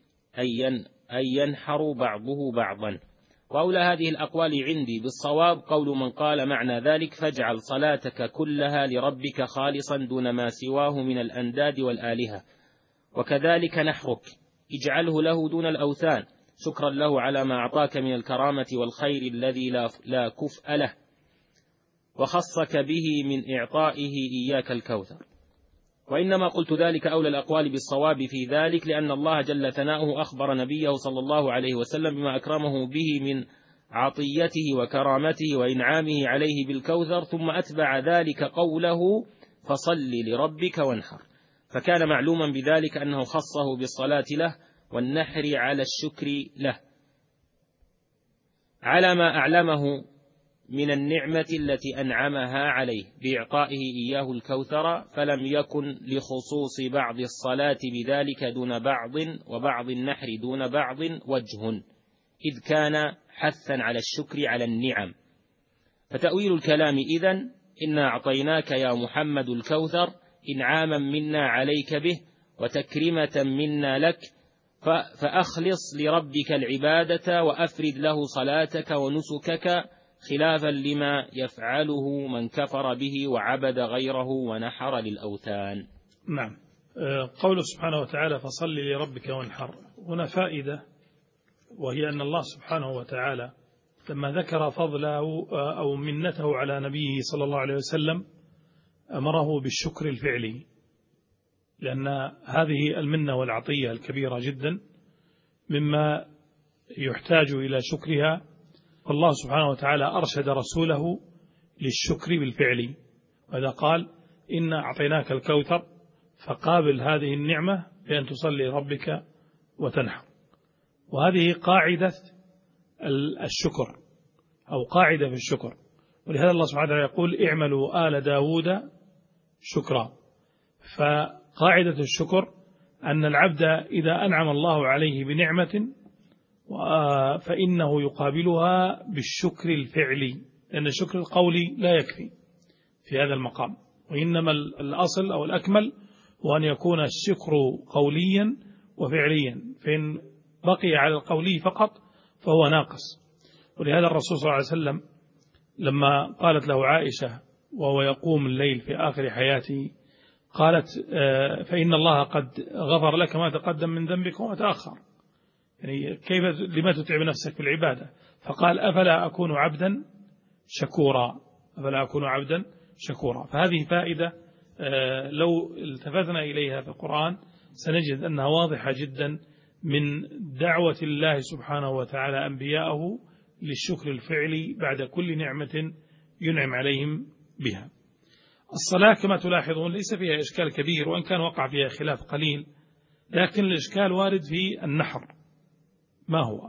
[SPEAKER 2] أي ينحر بعضه بعضا. وأولى هذه الأقوال عندي بالصواب قول من قال معنى ذلك فاجعل صلاتك كلها لربك خالصا دون ما سواه من الأنداد والآلهة، وكذلك نحرك اجعله له دون الأوثان شكرا له على ما أعطاك من الكرامة والخير الذي لا كفء له، وخصك به من إعطائه إياك الكوثر. وإنما قلت ذلك أولى الأقوال بالصواب في ذلك، لأن الله جل ثناؤه أخبر نبيه صلى الله عليه وسلم بما أكرمه به من عطيته وكرامته وإنعامه عليه بالكوثر، ثم أتبع ذلك قوله فصل لربك وانحر، فكان معلوما بذلك أنه خصه بالصلاة له والنحر على الشكر له على ما أعلمه من النعمة التي أنعمها عليه بإعطائه إياه الكوثر، فلم يكن لخصوص بعض الصلاة بذلك دون بعض وبعض النحر دون بعض وجه، إذ كان حثا على الشكر على النعم. فتأويل الكلام إذن إنا أعطيناك يا محمد الكوثر إنعاما منا عليك به وتكريمة منا لك، فأخلص لربك العبادة وأفرد له صلاتك ونسكك، خلافا لما يفعله من كفر به وعبد غيره ونحر للأوثان.
[SPEAKER 1] نعم. قوله سبحانه وتعالى فصل لربك وانحر، هنا فائدة، وهي أن الله سبحانه وتعالى لما ذكر فضله أو منته على نبيه صلى الله عليه وسلم أمره بالشكر الفعلي، لأن هذه المنة والعطية الكبيرة جدا مما يحتاج إلى شكرها، فالله سبحانه وتعالى أرشد رسوله للشكر بالفعل، وإذا قال إنا أعطيناك الكوثر فقابل هذه النعمة بأن تصلي ربك وتنحر. وهذه قاعدة الشكر أو قاعدة في الشكر، ولهذا الله سبحانه وتعالى يقول اعملوا آل داود شكرا. فقاعدة الشكر أن العبد إذا أنعم الله عليه بنعمة فإنه يقابلها بالشكر الفعلي، لأن الشكر القولي لا يكفي في هذا المقام، وإنما الأصل أو الأكمل هو أن يكون الشكر قوليا وفعليا، فإن بقي على القولي فقط فهو ناقص. ولهذا الرسول صلى الله عليه وسلم لما قالت له عائشة وهو يقوم الليل في آخر حياته قالت فإن الله قد غفر لك ما تقدم من ذنبك وما تأخر، يعني كيف لما تتعب نفسك في العبادة؟ فقال أفلا أكون عبدا شكورا، أفلا أكون عبدا شكورا. فهذه فائدة لو التفتنا إليها في القرآن سنجد أنها واضحة جدا من دعوة الله سبحانه وتعالى أنبياءه للشكر الفعلي بعد كل نعمة ينعم عليهم بها. الصلاة كما تلاحظون ليس فيها إشكال كبير، وإن كان وقع فيها خلاف قليل، لكن الإشكال وارد في النحر ما هو.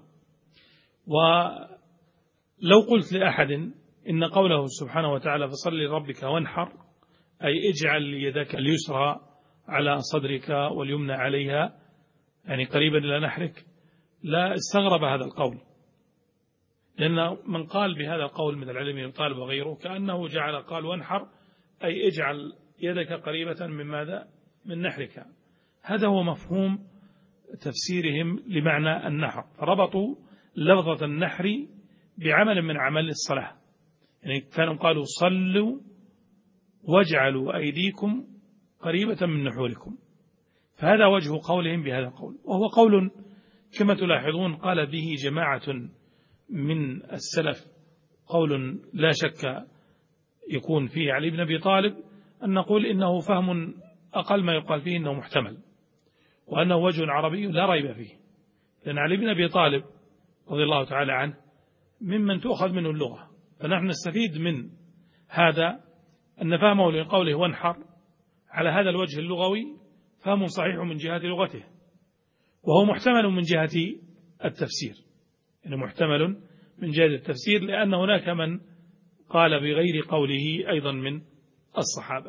[SPEAKER 1] ولو قلت لأحد إن قوله سبحانه وتعالى فصل لربك وانحر أي اجعل يدك اليسرى على صدرك واليمنى عليها، يعني قريبا إلى نحرك، لا استغرب هذا القول، لأن من قال بهذا القول من العلم طالب وغيره كأنه جعل قال وانحر أي اجعل يدك قريبة من ماذا؟ من نحرك. هذا هو مفهوم تفسيرهم لمعنى النحر، فربطوا لفظة النحر بعمل من عمل الصلاة، يعني كانوا قالوا صلوا واجعلوا أيديكم قريبة من نحوركم، فهذا وجه قولهم بهذا القول، وهو قول كما تلاحظون قال به جماعة من السلف، قول لا شك يكون فيه علي بن أبي طالب، أن نقول إنه فهم أقل ما يقال فيه إنه محتمل، وأنه وجه عربي لا ريب فيه، لأن علي بن أبي طالب رضي الله تعالى عنه ممن تؤخذ منه اللغة، فنحن نستفيد من هذا أن فهمه لقوله وانحر على هذا الوجه اللغوي فهم صحيح من جهة لغته، وهو محتمل من جهة التفسير، يعني محتمل من جهة التفسير، لأن هناك من قال بغير قوله أيضا من الصحابة.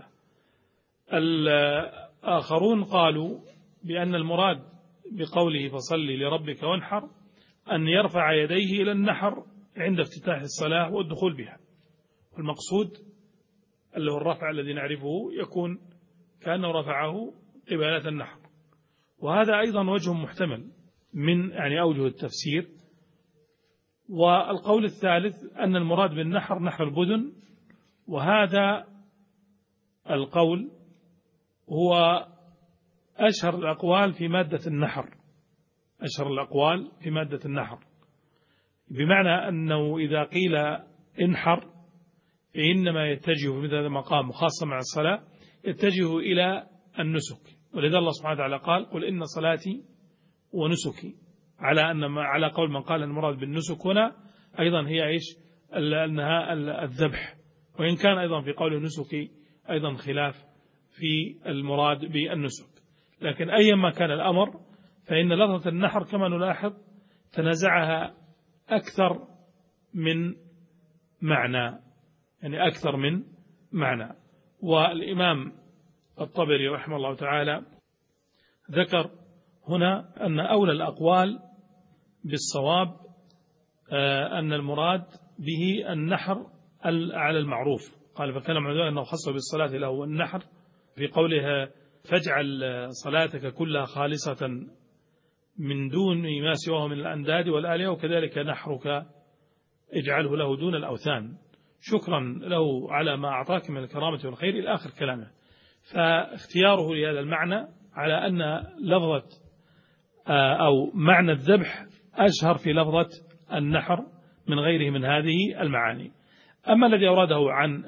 [SPEAKER 1] الآخرون قالوا بأن المراد بقوله فصل لربك وانحر أن يرفع يديه إلى النحر عند افتتاح الصلاة والدخول بها، والمقصود اللي هو الرفع الذي نعرفه يكون كأنه رفعه قبالة النحر، وهذا أيضا وجه محتمل من يعني أوجه التفسير. والقول الثالث أن المراد بالنحر نحر البدن، وهذا القول هو أشهر الأقوال في مادة النحر، أشهر الأقوال في مادة النحر، بمعنى أنه إذا قيل انحر فإنما يتجه في مثل هذا المقام خاصة مع الصلاة يتجه إلى النسك، ولذا الله سبحانه وتعالى قال قل إن صلاتي ونسكي، على أن على قول من قال المراد بالنسك هنا أيضا هي إيش أنها الذبح، وإن كان أيضا في قول النسك أيضا خلاف في المراد بالنسك، لكن أيما كان الأمر فإن لفظة النحر كما نلاحظ تنازعها أكثر من معنى، يعني أكثر من معنى. والإمام الطبري رحمه الله تعالى ذكر هنا أن أولى الأقوال بالصواب أن المراد به النحر على المعروف، قال فكلم عن ذلك أنه خصه بالصلاة له والنحر في قولها فاجعل صلاتك كلها خالصة من دون ما سواه من الأنداد والآلهة، وكذلك نحرك اجعله له دون الأوثان شكرا له على ما أعطاك من الكرامة والخير إلى آخر كلامه. فاختياره لهذا المعنى على أن لفظة أو معنى الذبح أشهر في لفظة النحر من غيره من هذه المعاني. أما الذي أوراده عن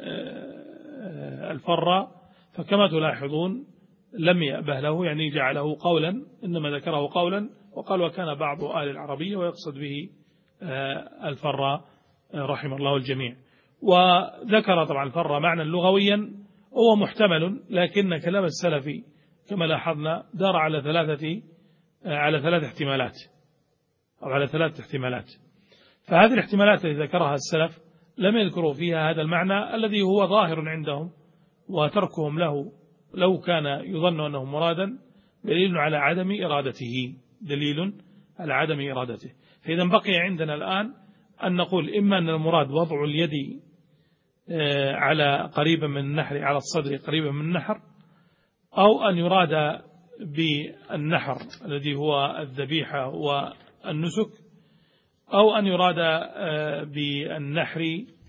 [SPEAKER 1] الفرة فكما تلاحظون لم يأبه له، يعني جعله قولا، إنما ذكره قولا وقال وكان بعض آل العربية ويقصد به الفرة رحم الله الجميع. وذكر طبعا الفرة معنى لغويا هو محتمل، لكن كلام السلفي كما لاحظنا دار على ثلاثة على ثلاث احتمالات أو على ثلاث احتمالات، فهذه الاحتمالات التي ذكرها السلف لم يذكروا فيها هذا المعنى الذي هو ظاهر عندهم، وتركهم له لو كان يظن أنه مرادا دليل على عدم إرادته، دليل على عدم إرادته. فإذا بقي عندنا الآن أن نقول إما أن المراد وضع اليد على قريبا من النحر على الصدر قريبا من النحر، أو أن يراد بالنحر الذي هو الذبيحة والنسك، أو أن يراد بالنحر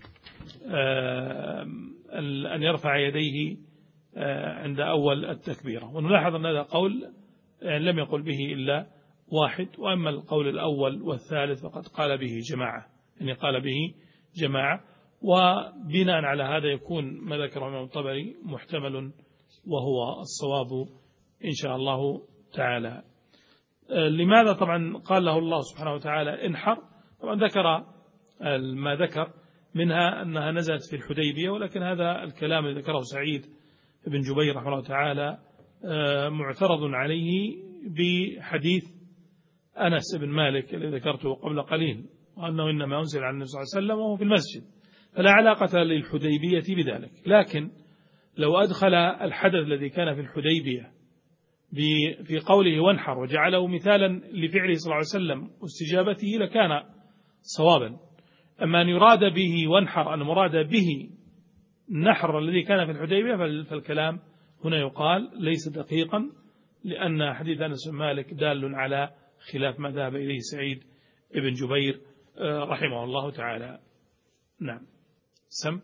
[SPEAKER 1] أن يرفع يديه عند أول التكبيرة. ونلاحظ أن هذا قول لم يقل به إلا واحد، وأما القول الأول والثالث فقد قال به جماعة، يعني قال به جماعة. وبناء على هذا يكون ما ذكره الإمام الطبري محتمل وهو الصواب إن شاء الله تعالى. لماذا طبعا قال له الله سبحانه وتعالى انحر؟ طبعا ذكر ما ذكر منها أنها نزلت في الحديبية، ولكن هذا الكلام الذي ذكره سعيد بن جبير رحمه الله تعالى معترض عليه بحديث أنس بن مالك الذي ذكرته قبل قليل، وأنه إنما أنزل عن النبي صلى الله عليه وسلم وهو في المسجد، فلا علاقة للحديبية بذلك. لكن لو أدخل الحدث الذي كان في الحديبية في قوله وانحر وجعله مثالا لفعله صلى الله عليه وسلم واستجابته لكان صوابا. أما أن يراد به وانحر أن مراد به النحر الذي كان في الحديبية فالكلام هنا يقال ليس دقيقا، لأن حديث أنس بن مالك دال على خلاف ما ذهب إليه سعيد بن جبير رحمه الله تعالى. نعم. سم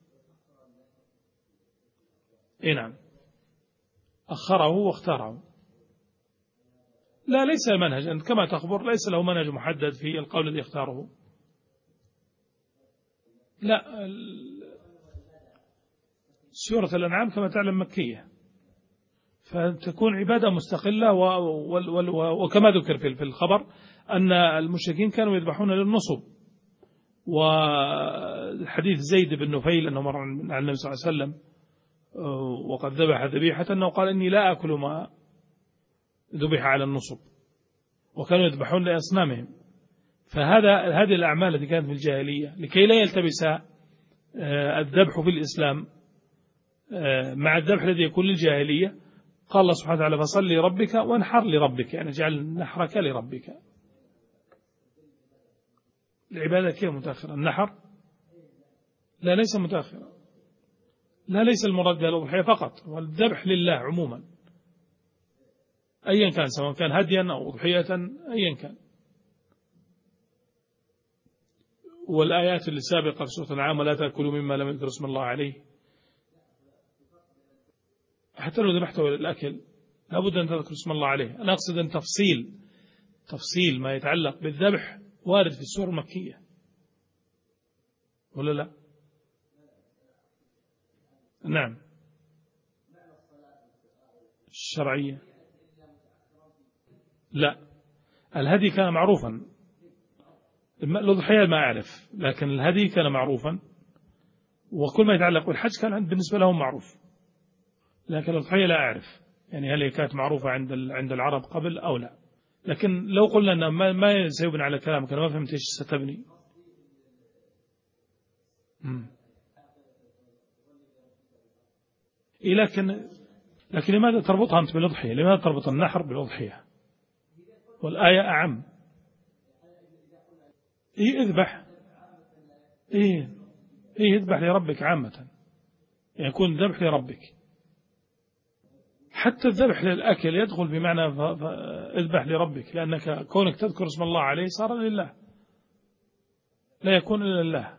[SPEAKER 1] إيه نعم أخره واختاره. لا ليس منهجا كما تخبر، ليس له منهج محدد في القول الذي اختاره. لا سورة الأنعام كما تعلم مكية، فتكون عبادة مستقلة، وكما ذكر في الخبر أن المشركين كانوا يذبحون للنصب، وحديث زيد بن نفيل أنه مر عن النبي صلى الله عليه وسلم وقد ذبح ذبيحة أنه قال إني لا أكل ما ذبح على النصب، وكانوا يذبحون لأصنامهم. فهذا هذه الأعمال التي كانت في الجاهلية لكي لا يلتبس الذبح في الإسلام مع الذبح الذي يكون للجاهلية، قال الله سبحانه وتعالى فصل لربك وانحر لربك، يعني اجعل نحرك لربك. العبادة كيف متأخرة؟ النحر لا ليس متأخرة، لا ليس المراد بها الأضحية فقط، والذبح لله عموما أيا كان، سواء كان هديا أو أضحية أيا كان. والآيات اللي سابقة في سورة الأنعام ولا تأكلوا مما لم يذكر اسم الله عليه، حتى لو ذبحته للأكل لابد أن تذكر اسم الله عليه. أنا أقصد أن تفصيل تفصيل ما يتعلق بالذبح وارد في السور المكية ولا لا؟ نعم. الشرعية لا، الهدي كان معروفا، الأضحية ما أعرف، لكن الهدي كان معروفا، وكل ما يتعلق بالحج كان بالنسبة لهم معروف، لكن الأضحية لا أعرف يعني هل هي كانت معروفة عند عند العرب قبل أو لا. لكن لو قلنا أن ما ما سيبني على كلامك، أنا ما فهمت إيش ستبني. إيه لكن لكن لماذا تربطها أنت بالأضحية؟ لماذا تربط النحر بالأضحية والآية أعم؟ إيه اذبح، إيه إيه اذبح لربك عامة، يعني يكون ذبح لربك. حتى الذبح للأكل يدخل بمعنى اذبح لربك، لأنك كونك تذكر اسم الله عليه صار لله، لا يكون إلا لله،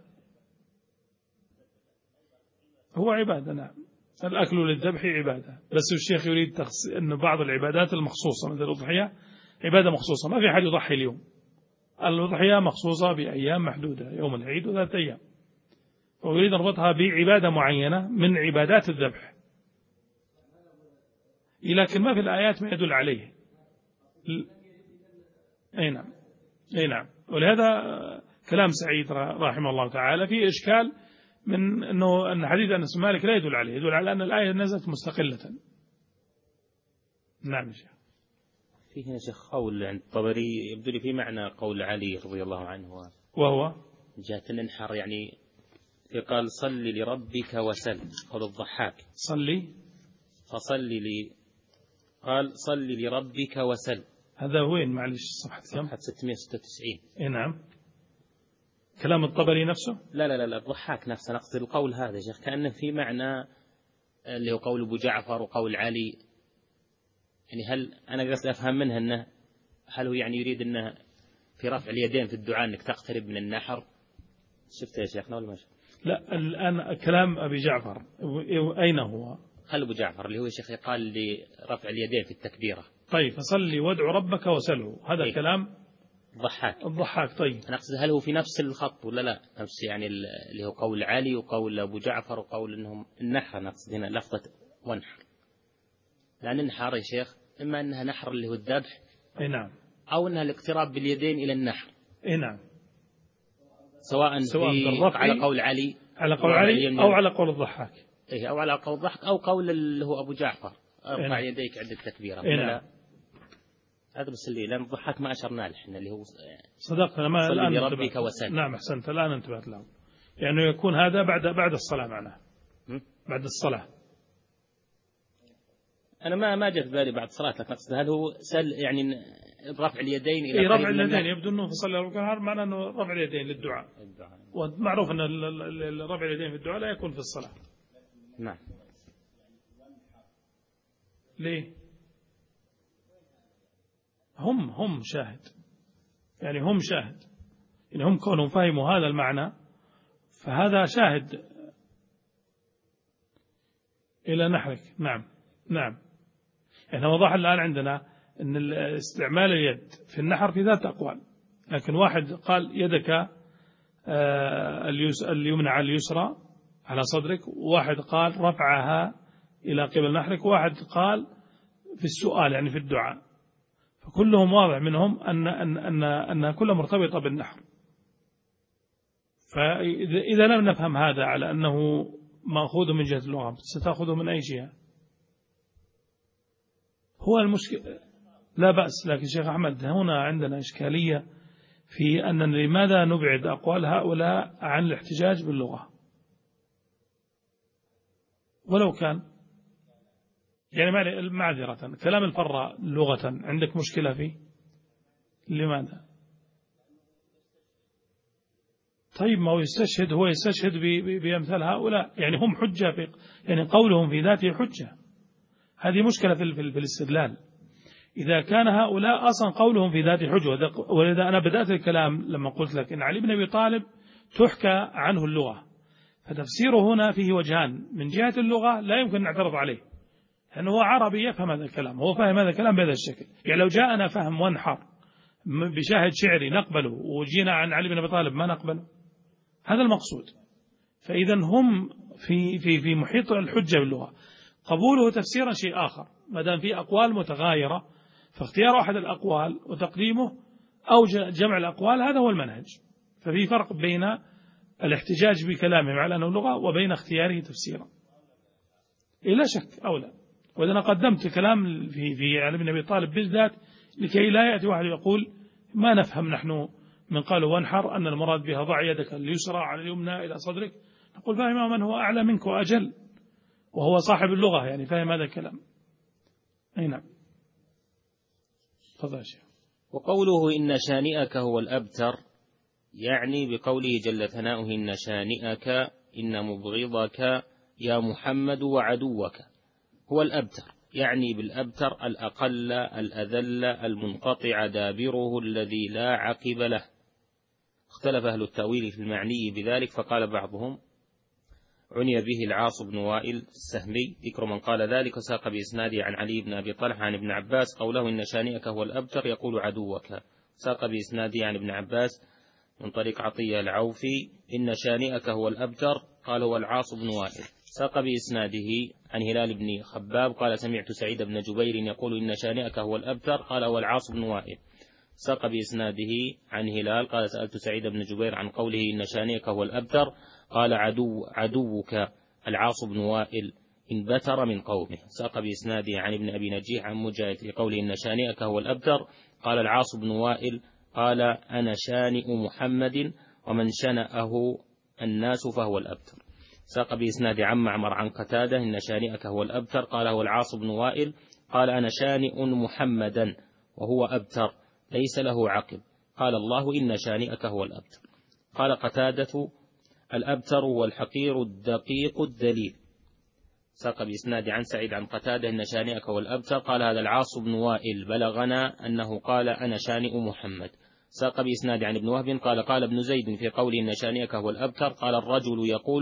[SPEAKER 1] هو عبادة. نعم، الأكل للذبح عبادة، بس الشيخ يريد تخص... أن بعض العبادات المخصوصة مثل الأضحية عبادة مخصوصة، ما في حد يضحي اليوم، الأضحية مخصوصة بأيام محدودة، يوم العيد وذات أيام، ويريد ربطها بعبادة معينة من عبادات الذبح، لكن ما في الآيات ما يدل عليه. أي نعم، أي نعم. ولهذا كلام سعيد رحمه الله تعالى في إشكال من أنه أن حديث أنس مالك لا يدل عليه، يدل على أن الآية نزلت مستقلة. نعم يا شيخ.
[SPEAKER 2] فيه يا شيخ قول عند الطبري يبدو لي في معنى قول علي رضي الله عنه،
[SPEAKER 1] وهو
[SPEAKER 2] جاء تنحر يعني قال صل لربك وسل، قول الضحاك
[SPEAKER 1] صلي
[SPEAKER 2] فصلي لي، قال صل لربك وسل.
[SPEAKER 1] هذا وين معلش صفحة كم؟
[SPEAKER 2] صفحة ستمائة وستة وتسعين.
[SPEAKER 1] إيه نعم، كلام الطبري نفسه؟
[SPEAKER 2] لا لا لا الضحاك نفسه، نقصد القول هذا يا شيخ كأنه في معنى اللي هو قول أبو جعفر وقول علي، يعني هل أنا قصد أفهم منها أنه هل هو يعني يريد أنه في رفع اليدين في الدعاء أنك تقترب من النحر؟ شفت يا شيخنا ولا ما شفت؟
[SPEAKER 1] لا، الآن كلام أبي جعفر أين هو؟
[SPEAKER 2] خل أبو جعفر اللي هو شيخ قال لرفع اليدين في التكبيرة.
[SPEAKER 1] طيب فصلي وادعو ربك وسله، هذا
[SPEAKER 2] إيه؟
[SPEAKER 1] كلام
[SPEAKER 2] الضحاك.
[SPEAKER 1] الضحاك. طيب
[SPEAKER 2] أنا أقصد هل هو في نفس الخط ولا لا؟ نفس يعني اللي هو قول علي وقول أبو جعفر وقول إنهم النحر، نقصد هنا لفظة وانحر، لأن النحر يا شيخ إما أنها نحر اللي هو الذبح،
[SPEAKER 1] أي نعم،
[SPEAKER 2] أو أنها الاقتراب باليدين إلى النحر،
[SPEAKER 1] أي نعم،
[SPEAKER 2] سواء,
[SPEAKER 1] سواء
[SPEAKER 2] في على قول علي
[SPEAKER 1] على قول علي أو على قول الضحاك،
[SPEAKER 2] إيه أو على قول الضحك أو قول اللي هو أبو جعفر ارفع
[SPEAKER 1] نعم.
[SPEAKER 2] يديك عند التكبيرة.
[SPEAKER 1] نعم.
[SPEAKER 2] هذا بس اللي لأن الضحك ما أشرنا له اللي هو
[SPEAKER 1] صدقت ما
[SPEAKER 2] صلي
[SPEAKER 1] الآن
[SPEAKER 2] لربك وسل.
[SPEAKER 1] نعم أحسنت، الآن انتبهت له، يعني يكون هذا بعد بعد الصلاة معنا، بعد الصلاة.
[SPEAKER 2] أنا ما ما جت بالي بعد صلاة، لكن أقصد هل هو سل يعني رفع اليدين إلى
[SPEAKER 1] إيه رفع اليدين، يبدو أنه في صلاة الظهر معناه أنه رفع اليدين للدعاء، ومعروف أن رفع اليدين في الدعاء لا يكون في الصلاة.
[SPEAKER 2] نعم.
[SPEAKER 1] ليه؟ هم هم شاهد، يعني هم شاهد، يعني هم كونهم فهموا هذا المعنى فهذا شاهد إلى نحرك. نعم نعم. يعني وضح الآن عندنا أن استعمال اليد في النحر في ذات أقوال، لكن واحد قال يدك اليمنى على اليسرى على صدرك، وواحد قال رفعها إلى قبل نحرك، وواحد قال في السؤال يعني في الدعاء، فكلهم واضح منهم أن أن أن أنها كلها مرتبطة بالنحر. فإذا لم نفهم هذا على أنه مأخوذ من جهة اللغة، ستأخذه من أي جهة؟ هو المشكلة لا بأس، لكن شيخ أحمد هنا عندنا إشكالية في أن لماذا نبعد أقوال هؤلاء عن الاحتجاج باللغة ولو كان يعني معذرة كلام الفراء لغة عندك مشكلة فيه، لماذا؟ طيب ما هو يستشهد، هو يستشهد بأمثال هؤلاء، يعني هم حجة في يعني قولهم في ذاته حجة. هذه مشكلة في, في, في الاستدلال. إذا كان هؤلاء أصلا قولهم في ذاته حجة، ولذا أنا بدأت الكلام لما قلت لك إن علي بن أبي طالب تحكى عنه اللغة، فتفسيره هنا فيه وجهان، من جهة اللغة لا يمكن نعترض عليه، لأنه هو عربي يفهم هذا الكلام، هو فهم هذا الكلام بهذا الشكل. يعني لو جاءنا فهم وانحر بشاهد شعري نقبله، وجينا عن علي بن أبي طالب ما نقبله، هذا المقصود. فإذا هم في في في محيط الحجة باللغة، قبوله تفسيرا شيء آخر، ما دام في أقوال متغايرة فاختيار أحد الأقوال وتقديمه أو جمع الأقوال هذا هو المنهج. ففي فرق بين الاحتجاج بكلامهم على أنه لغة وبين اختياره تفسيرا. إيه لا شك أولى. وإذا أنا قدمت كلام في في علي بن أبي طالب بالذات لكي لا يأتي واحد يقول ما نفهم نحن من قالوا وانحر أن المراد بها ضع يدك اليسرى على اليمنى إلى صدرك، نقول فهم من هو أعلى منك وأجل وهو صاحب اللغة، يعني فهم هذا الكلام. أي نعم. تفضل يا شيخ.
[SPEAKER 2] وقوله إن شانئك هو الأبتر يعني بقوله جل ثناؤه إن شانئك إن مبغضك يا محمد وعدوك هو الأبتر، يعني بالأبتر الأقل الأذل المنقطع دابره الذي لا عقب له. اختلف أهل التأويل في المعني بذلك، فقال بعضهم عني به العاص بن وائل السهمي، ذكر من قال ذلك وساق بإسناده عن علي بن أبي طلحة عن ابن عباس قوله إن شانئك هو الأبتر يقول عدوك، ساق بإسناده عن ابن عباس من طريق عطية العوفي إن شانئك هو الأبتر قال هو العاص بن وائل، ساق بإسناده عن هلال بن خباب قال سمعت سعيد بن جبير يقول إن شانئك هو الأبتر قال هو العاص بن وائل، ساق بإسناده عن هلال قال سألت سعيد بن جبير عن قوله إن شانئك هو الأبتر قال عدو عدوك العاص بن وائل إن بتر من قومه، ساق بإسناده عن ابن أبي نجيح عن مجاهد في قوله إن شانئك هو الأبتر قال العاص بن وائل قال أنا شانئ محمد ومن شنأه الناس فهو الأبتر، ساق بإسناد عن معمر عن قتادة إن شانئك هو الأبتر قال هو العاص بن وائل قال أنا شانئ محمدا وهو أبتر ليس له عقب قال الله إن شانئك هو الأبتر. قال قتادة الأبتر هو الحقير الدقيق الدليل، ساق بإسناد عن سعيد عن قتادة إن شانئك هو الأبتر قال هذا العاص بن وائل بلغنا أنه قال أنا شانئ محمد، ساق بإسناد عن ابن وهب قال قال ابن زيد في قوله إن شانئك هو الأبتر قال الرجل يقول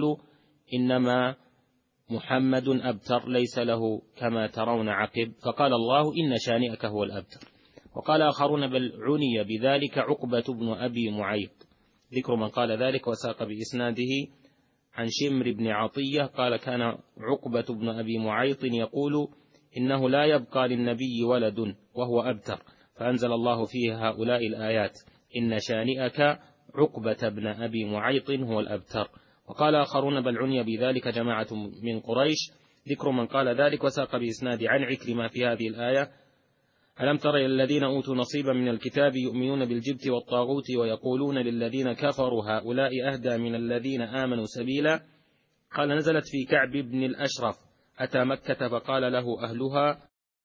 [SPEAKER 2] إنما محمد أبتر ليس له كما ترون عقب فقال الله إن شانئك هو الأبتر. وقال آخرون بل عني بذلك عقبة بن أبي معيط، ذكر من قال ذلك وساق بإسناده عن شمر بن عطية قال كان عقبة بن أبي معيط يقول إنه لا يبقى للنبي ولد وهو أبتر، فأنزل الله فيه هؤلاء الآيات إن شانئك عقبة بن أبي معيط هو الأبتر. وقال آخرون بل عني بذلك جماعة من قريش، ذكر من قال ذلك وساق بإسناد عن عكرمة في هذه الآية ألم تر إلى الذين أوتوا نصيبا من الكتاب يؤمنون بالجبت والطاغوت ويقولون للذين كفروا هؤلاء أهدى من الذين آمنوا سبيلا. قال نزلت في كعب بن الأشرف أتى مكة فقال له أهلها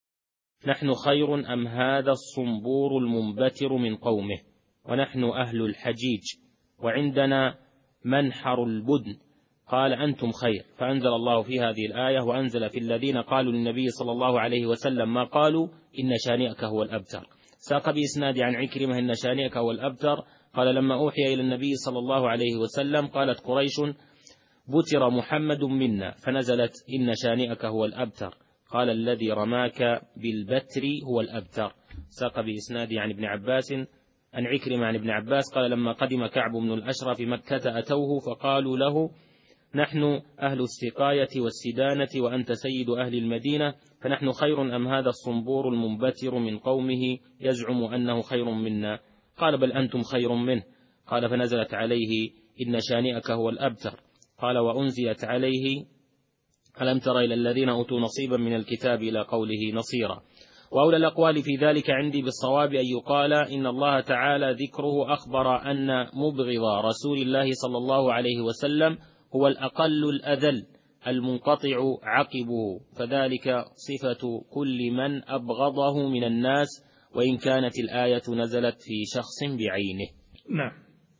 [SPEAKER 2] نحن خير أم هذا الصنبور المنبتر من قومه ونحن أهل الحجيج وعندنا منحر البدن، قال أنتم خير، فأنزل الله في هذه الآية وأنزل في الذين قالوا للنبي صلى الله عليه وسلم ما قالوا إن شانئك هو الأبتر. ساق بإسناد عن عكرمة إن شانئك هو الأبتر قال لما أوحي إلى النبي صلى الله عليه وسلم قالت قريش بتر محمد منا، فنزلت إن شانئك هو الأبتر قال الذي رماك بالبتر هو الأبتر. ساق بإسناد عن ابن عباس عن عكرمة عن ابن عباس قال لما قدم كعب بن الأشرف مكة أتوه فقالوا له نحن أهل السقاية والسدانة وأنت سيد أهل المدينة فنحن خير أم هذا الصنبور المنبتر من قومه يزعم أنه خير منا، قال بل أنتم خير منه. قال فنزلت عليه إن شانئك هو الأبتر قال وأنزلت عليه ألم تر إلى الذين أوتوا نصيبا من الكتاب إلى قوله نصيرا. وأولى الأقوال في ذلك عندي بالصواب أن يقال إن الله تعالى ذكره أخبر أن مبغض رسول الله صلى الله عليه وسلم هو الأقل الأذل المنقطع عقبه، فذلك صفة كل من أبغضه من الناس وإن كانت الآية نزلت في شخص بعينه.
[SPEAKER 1] نعم.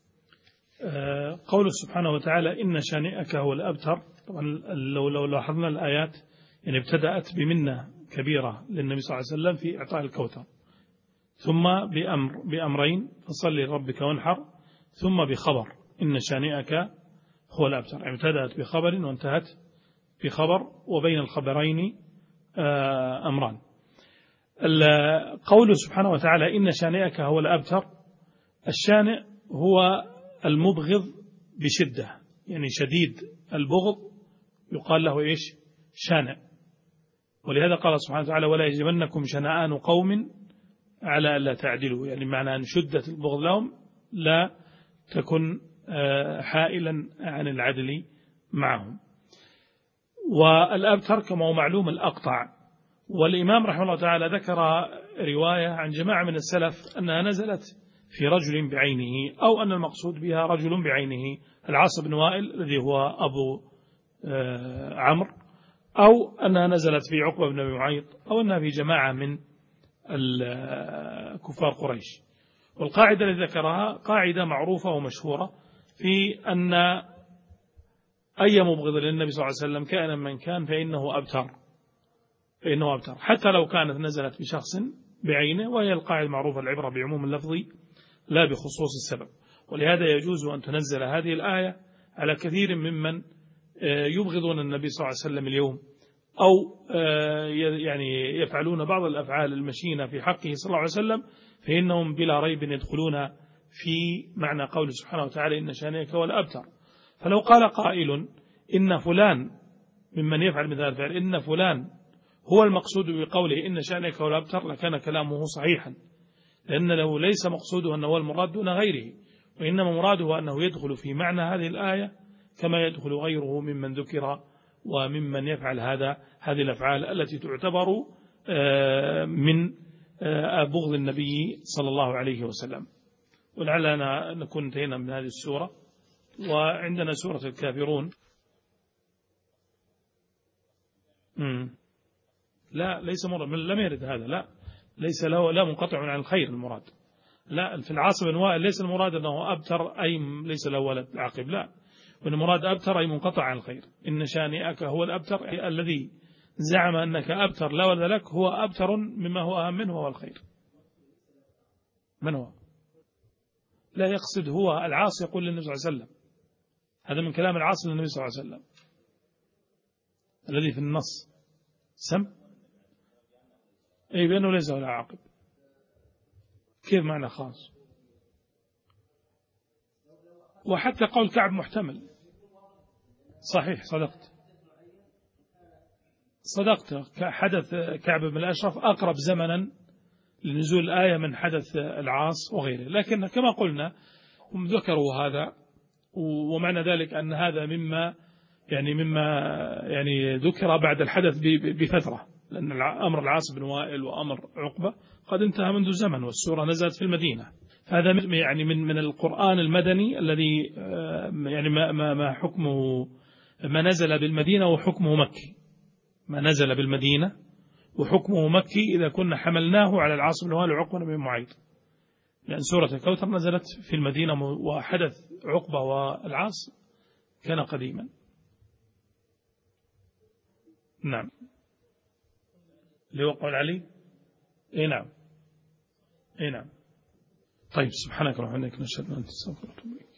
[SPEAKER 1] آه قوله سبحانه وتعالى إن شانئك هو الأبتر، طبعا لو لو لاحظنا الآيات يعني ابتدأت بمنة كبيرة للنبي صلى الله عليه وسلم في إعطاء الكوثر، ثم بأمر بأمرين فصل لربك وانحر، ثم بخبر إن شانئك هو الأبتر، ابتدأت بخبر وانتهت بخبر، وبين الخبرين أمران. قوله سبحانه وتعالى إن شانئك هو الأبتر، الشانئ هو المبغض بشدة، يعني شديد البغض يقال له إيش؟ شانئ. ولهذا قال سبحانه وتعالى ولا يجرمنكم شنآن قوم على ألا تعدلوا، يعني معنى أن شدة البغض لهم لا تكن حائلا عن العدل معهم. والأبتر كما هو معلوم الأقطع. والإمام رحمه الله تعالى ذكر رواية عن جماعة من السلف أنها نزلت في رجل بعينه، أو أن المقصود بها رجل بعينه العاص بن وائل الذي هو أبو عمرو، أو أنها نزلت في عقبة بن أبي معيط، أو أنها في جماعة من كفار قريش. والقاعدة التي ذكرها قاعدة معروفة ومشهورة في أن أي مبغض للنبي صلى الله عليه وسلم كائنا من كان فإنه أبتر، فإنه أبتر حتى لو كانت نزلت بشخص بعينه، وهي القاعدة المعروفة العبرة بعموم اللفظ لا بخصوص السبب. ولهذا يجوز أن تنزل هذه الآية على كثير ممن يبغضون النبي صلى الله عليه وسلم اليوم، أو يعني يفعلون بعض الأفعال المشينة في حقه صلى الله عليه وسلم، فإنهم بلا ريب يدخلون في معنى قول سبحانه وتعالى إن شانئك هو الأبتر. فلو قال قائل إن فلان ممن يفعل مثل الفعل إن فلان هو المقصود بقوله إن شانئك هو الأبتر لكان كلامه صحيحا، لأن له ليس مقصوده أنه هو المراد دون غيره، وإنما مراده أنه يدخل في معنى هذه الآية كما يدخل غيره ممن ذكر وممن يفعل هذا هذه الأفعال التي تعتبر من بغض النبي صلى الله عليه وسلم. ولعلنا نكون انتهينا من هذه السورة، وعندنا سورة الكافرون. مم. لا ليس مراد، لم يرد هذا، لا ليس له لا منقطع عن الخير المراد، لا في العاص بن وائل ليس المراد أنه أبتر أي ليس له ولد عقب، لا، والمراد أبتر أي منقطع عن الخير. إن شانئك هو الأبتر أي الذي زعم أنك أبتر لا ولد لك هو أبتر مما هو أهم منه وهو الخير. من هو؟ لا يقصد هو العاص يقول للنبي صلى الله عليه وسلم، هذا من كلام العاص للنبي صلى الله عليه وسلم الذي في النص سم أي بأنه ليس له عاقب. كيف معنى خاص؟ وحتى قول كعب محتمل. صحيح صدقت صدقت حدث كعب بن الأشرف أقرب زمنا لنزول الآية من حدث العاص وغيره، لكن كما قلنا هم ذكروا هذا، ومعنى ذلك أن هذا مما يعني مما يعني ذكر بعد الحدث بفترة، لأن أمر العاص بن وائل وأمر عقبة قد انتهى منذ زمن، والسورة نزلت في المدينة. هذا يعني من من القرآن المدني الذي يعني ما ما ما حكمه ما نزل بالمدينة وحكمه مكي، ما نزل بالمدينة وحكمه مكي إذا كنا حملناه على العاص بن وائل وعقبة بن معيط، لأن سورة الكوثر نزلت في المدينة وحدث عقبة والعاص كان قديما. نعم لوقع علي. اي نعم اي نعم. طيب سبحانك اللهم وبحمدك نشهد ان لا اله الا انت نستغفرك ونتوب اليك.